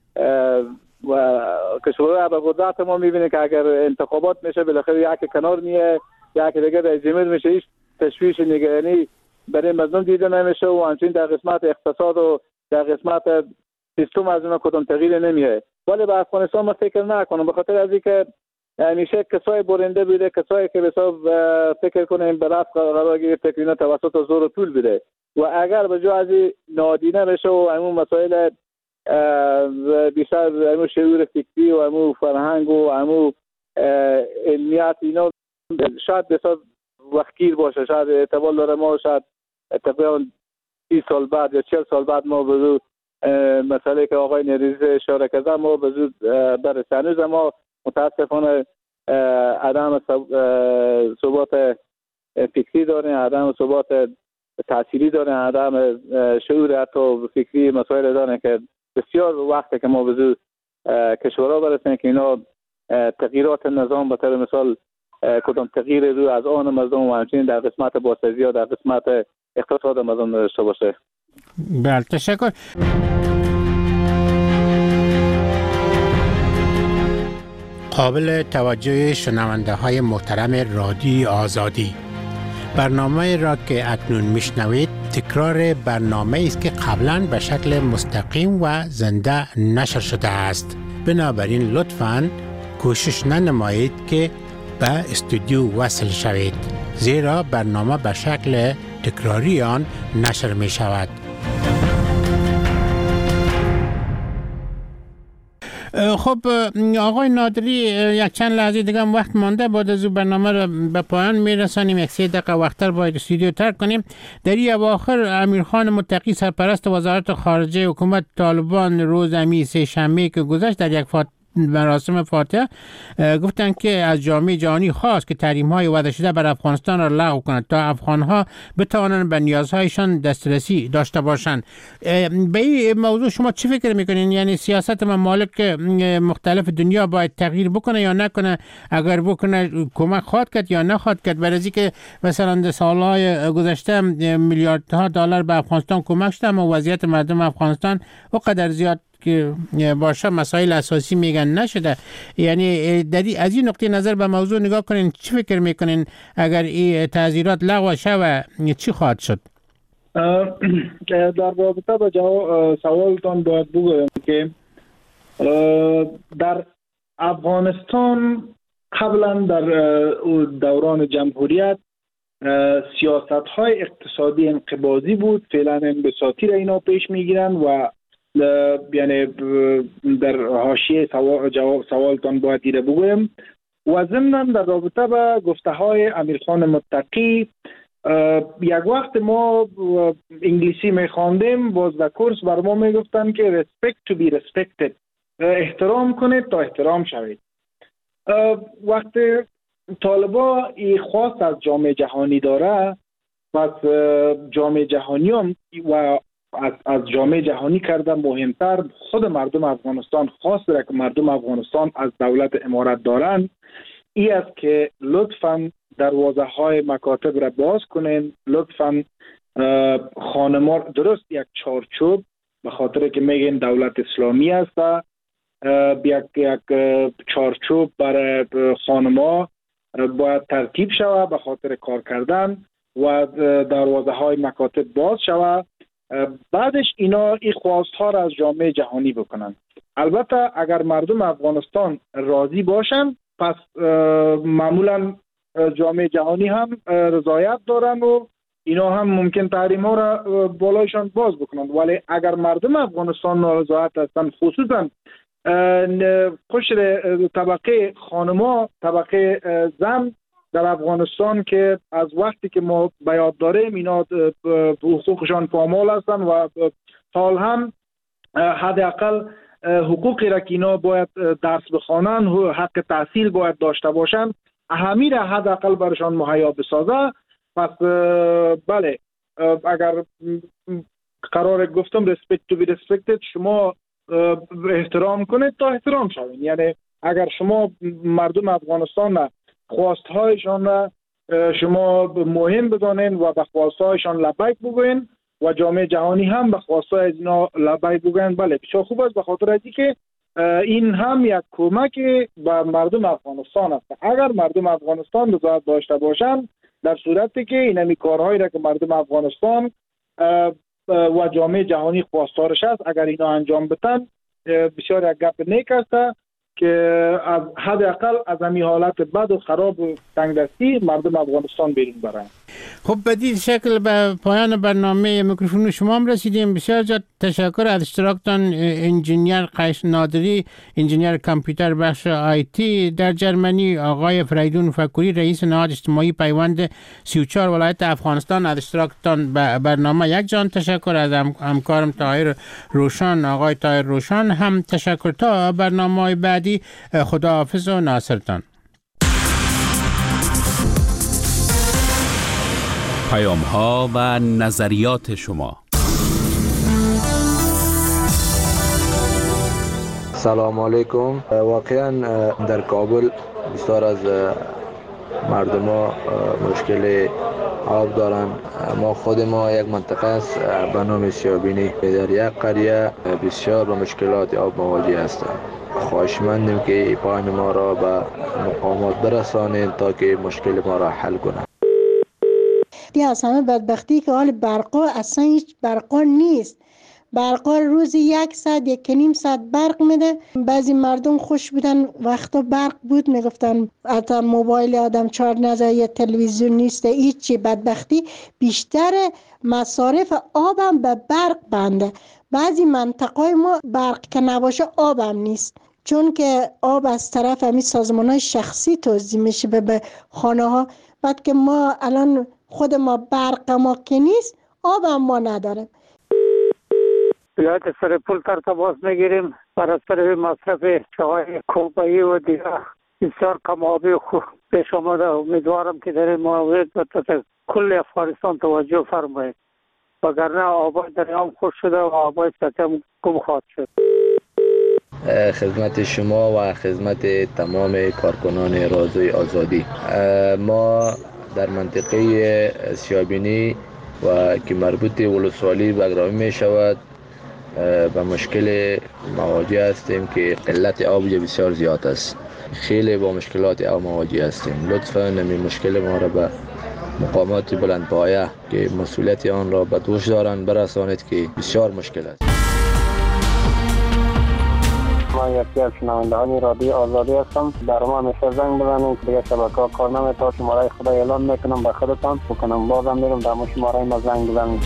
و کشورهای ابرقدرت ما میبینیم که اگر انتخابات میشه بالاخره یکی کنار میه، یکی دیگه رئیس جمهور میشه، هیچ تشویش نگرانی برای مردم دیده نمیشه و همچنین در قسمت اقتصاد و در قسمت سیستم از اون کدام تغییر نمیه. ولی به افغانستان ما فکر نکنم، به خاطر از اینکه همیشه کسای برنده بوده، کسایی که بسیار فکر کنیم به رفت قرار گرفته که اینا توسط زور و طول بوده و اگر به جای از نادینه بشه و همون مسائل بیشتر همون شعور فکری و همون فرهنگ و همون علمیت اینا شاید بسیار وقتگیر باشه، شاید احتمال داره ما شاید تقریبا سی سال بعد یا چهل سال بعد ما به زود مسئله که آقای نریزی اشاره کرده ما به زود برسه. هنوز ما متاسفانه عدم ثبات فکری داریم، عدم ثبات تأثیری داریم، عدم شعور حتی فکری مسائل داریم که بسیار وقته که ما به زود کشورها برسیم که اینا تغییرات نظام به طور مثال کدام تغییر رو از آن مردم و همچنین در قسمت بازسازی یا در قسمت اقتصاد مردم داشته باشه. بله تشکر. قابل توجه شنونده های محترم رادیو آزادی، برنامه را که اکنون میشنوید تکرار برنامه است که قبلا به شکل مستقیم و زنده نشر شده است. بنابراین لطفاً کوشش ننمایید که به استودیو وصل شوید، زیرا برنامه به شکل تکراری آن نشر می شود. خب آقای نادری، یک چند لحظه دیگه هم وقت مانده، بعد از برنامه را به پایان میرسانیم، یک سه دقیقه وقتر باید استودیو ترک کنیم. در این اواخر امیرخان متقی سرپرست وزارت خارجه حکومت طالبان روز امی سه شنبه که گذشت در یک فات مراسم فاتحه گفتند که از جامعه جهانی خواست که تحریم‌های وضع شده بر افغانستان را لغو کند تا افغان‌ها بتوانند به نیازهایشان دسترسی داشته باشند. به این موضوع شما چی فکر میکنین؟ یعنی سیاست ممالک مختلف دنیا باید تغییر بکنه یا نکنه؟ اگر بکنه کمک خواهد کرد یا نخواهد کرد؟ برای اینکه مثلا در سالهای گذشته میلیاردها دلار به افغانستان کمک شده اما وضعیت مردم افغانستان اونقدر زیاد که باشه مسائل اساسی میگن نشده. یعنی در از این نقطه نظر به موضوع نگاه کنین، چی فکر میکنین اگر این تعزیرات لغو شود چی خواهد شد؟ در رابطه با جواب سوالتان باید بگویم که در افغانستان قبلا در دوران جمهوریت سیاست های اقتصادی انقباضی بود، فعلا انبساطی را اینا پیش میگیرن و یعنی در حاشیه سوال جواب سوالتان باید دیده بگویم. و ضمناً در رابطه با گفته های امیرخان متقی، یک وقت ما انگلیسی میخواندیم، باز در کورس بر ما میگفتن که respect to be respected، احترام کنید تا احترام شوید. وقتی طالبا این خواست از جامعه جهانی داره، پس جامعه جهانی هم و از, از جامعه جهانی کرده مهمتر خود مردم افغانستان خواست داره که مردم افغانستان از دولت امارت دارن. ای است که لطفاً دروازه های مکاتب را باز کنین، لطفاً خانما درست یک چارچوب، به خاطر که میگن دولت اسلامی است، یک یک چارچوب برای خانما باید ترتیب شود به خاطر کار کردن و دروازه های مکاتب باز شود. بعدش اینا این خواست ها را از جامعه جهانی بکنن. البته اگر مردم افغانستان راضی باشن پس معمولا جامعه جهانی هم رضایت دارن و اینا هم ممکن تحریم ها را بالایشان باز بکنند. ولی اگر مردم افغانستان نارضایت هستند، خصوصا قشر طبقه خانما، طبقه زن در افغانستان که از وقتی که ما به یاد داریم اینا حقوقشان پامال هستند و حال هم حداقل حقوقی را که اینا باید درس بخوانند، حق تحصیل باید داشته باشند، همین را حداقل برشان مهیا بسازه. پس بله، اگر قرار گفتم respect to be respected، شما احترام کنید تا احترام شوید. یعنی اگر شما مردم افغانستان خواستهایشان را شما مهم بدانین و به خواستهایشان لبیک بگوین و جامعه جهانی هم به خواستهای اینا لبیک بگوین، بله بسیار خوب است، به خاطر اینکه که این هم یک کمک به مردم افغانستان است. اگر مردم افغانستان رضایت داشته باشند، در صورتی که این همی کارهایی را که مردم افغانستان و جامعه جهانی خواستارش است اگر اینا انجام بدن، بسیار یک گپ نیک است که از حداقل از همین حالت بد و خراب و تنگدستی مردم افغانستان بیرون برند. خب بدین شکل به پایان برنامه میکروفون شما هم رسیدیم. بسیار زیاد تشکر از اشتراکتان انجینیر قیس نادری، انجینیر کامپیوتر بخش آی تی در جرمنی، آقای فریدون فکوری رئیس نهاد اجتماعی پیوند سی و چهار ولایت افغانستان از اشتراکتان به برنامه. یک جان تشکر از همکارم طاهر روشن، آقای طاهر روشن هم تشکر. تا برنامه بعدی خداحافظ و ناصرتان. پیام ها و نظریات شما. سلام علیکم. واقعا در کابل بسیار از مردم ها مشکل آب دارن. ما خود ما یک منطقه است به نام سیابینی، در یک قریه بسیار با مشکلات آب مواجه هستند. خواهشمندیم که پایان ما را به مقامات برسانید تا که مشکل ما را حل کنند. دیگه از همه بدبختی که حال برقا اصلا هیچ برقا نیست. برقا روزی یک ساعت یک نیم ساعت برق میده. بعضی مردم خوش بودن وقتا برق بود میگفتن حتی موبایل آدم چارج نزد یا تلویزیون نیست. هیچی. بدبختی بیشتر مصارف آبم به برق بنده. بعضی منطقه ما برق که نباشه آبم نیست، چون که آب از طرف همین سازمان‌های شخصی توزیع میشه به خانه ها. بعد که ما الان خود ما برق ما که نیست، آب هم ما نداریم. یاد سر پول تر تماس میگیریم برای سر مصرف چای کوبایی و دیگه بسیار کم آبی خوب پیش آمده. امیدوارم که در این مورد به کل افغانستان توجه فرمایید، وگرنه آبای دریام خوش شده و آبای سطح هم گم خواهد شد. خدمت شما و خدمت تمام کارکنان رادیوی آزادی. ما در منطقه سیابینی و که مربوط ولسوالی بگرامی می شود به مشکل مواجه هستیم که قلت آب بسیار زیاد است. خیلی با مشکلات آب مواجه هستیم. لطفاً نمی مشکل ما را به مقامات بلندپایه که مسئولیت آن را به دوش دارند برسانید که بسیار مشکل است. من یکی از شنوندگان رادیو آزادی هستم. در ما همیشه زنگ بزنید. دیگه شبکه‌ها کار نمی‌کنه. شماره خدا اعلام میکنم به خودتان بکنم، بازم میرم در شماره ما زنگ بزنید.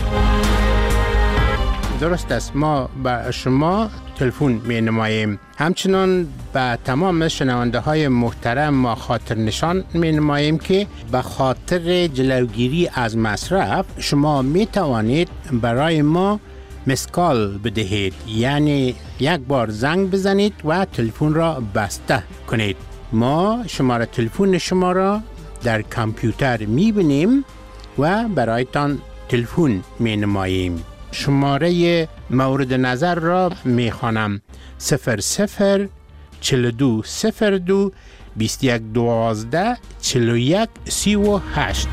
درست است، ما به شما تلفن می نماییم. همچنان به تمام شنونده های محترم ما خاطر نشان می نماییم که به خاطر جلوگیری از مصرف شما می توانید برای ما مسکال بدهید، یعنی یک بار زنگ بزنید و تلفن را بسته کنید. ما شماره تلفن شما را در کامپیوتر می بینیم و برایتان تلفن می نماییم. شماره مورد نظر را می خوانم: صفر صفر چهل و دو صفر دو بیست و یک دوازده چهل و یک سی و هشت.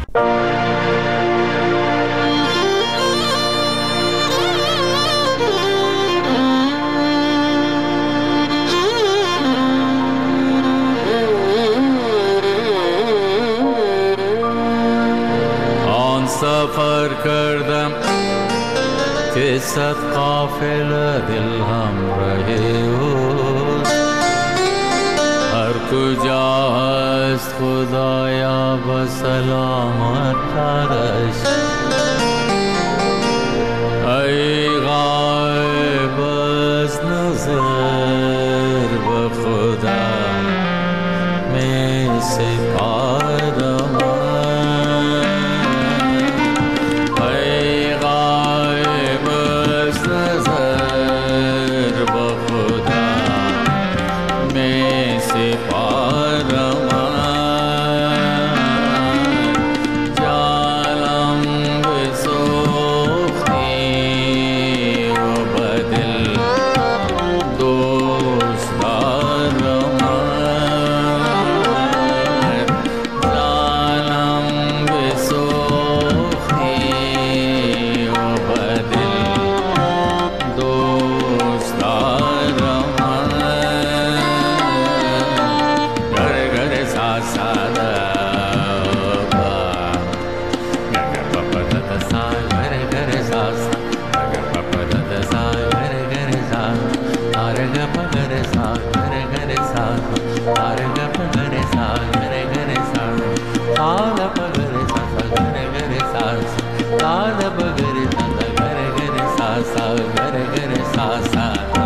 آن سفر کردم که صد قافله دل همراه اوست، هر کجا هست خدایا با سلامت ترش ای غایب از نظر به خدا می سپارم ای غایب از نظر به خدا می سپارم جانم بسوختی و بدل دوست دارم جانم بسوختی و بدل دوست دارم گر گر سا سا دا با گر پپا دا سا گر گر سا سا گر پپا دا سا گر گر سا آر گر پا گر سا گر گر سا آر گر پا گر سا گر گر سا آر پا گر سا گر گر سا آر پا گر سا گر گر سا گر گر سا سا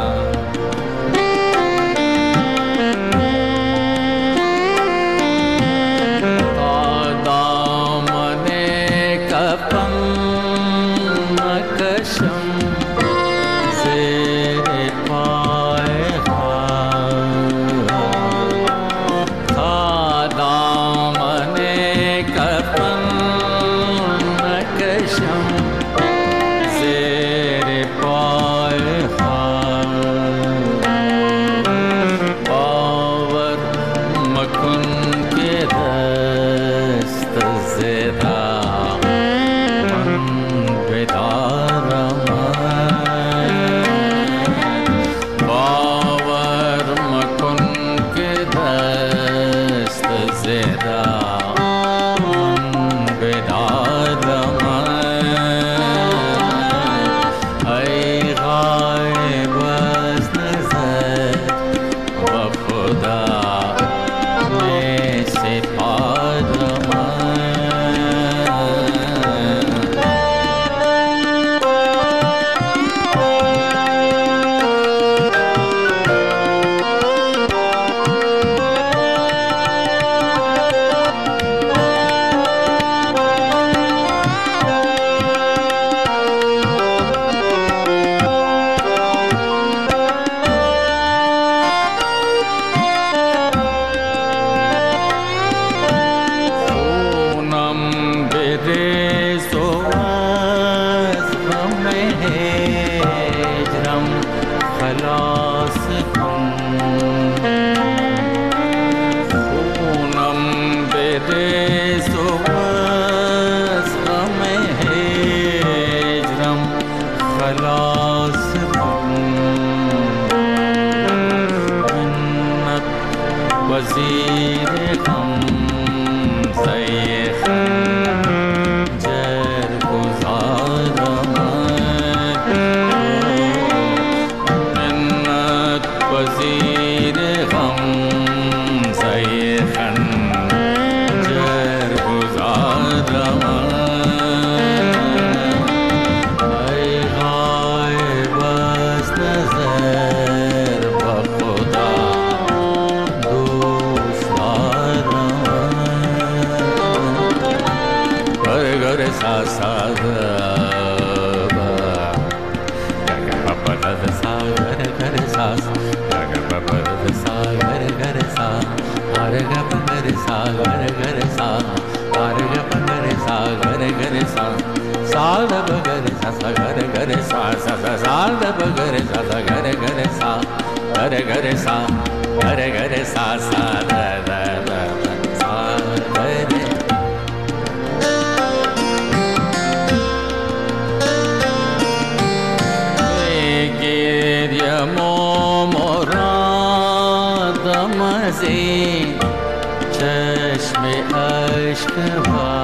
کشم زیر پای خواهد تا دامن کفن نکشم زیر پای خواهد باور مکن که دست زده باور مکن که دست زده بدارم ای غایب از نظر و خدا می سپارم خلاص کن خونم بده سو از غم هجرم خلاص کن منت وزیر غم زیخ جر گزارم وزیر غم زیخن جر گزارم ای غایب از نظر با خدا دوست دارم گر گر سا سا با گر پپا دا سا گر گر سا گر پپا دا سا گر گر سا آر گر پا گر سا گر گر سا آر گر پا گر سا گر گر سا سا دا پا گر سا سا گر گر سا سا سا سا دا پا گر سا سا گر گر سا گر گر سا گر گر سا سا دا دا دا سا گر گریمو مرادم از این چشم عشق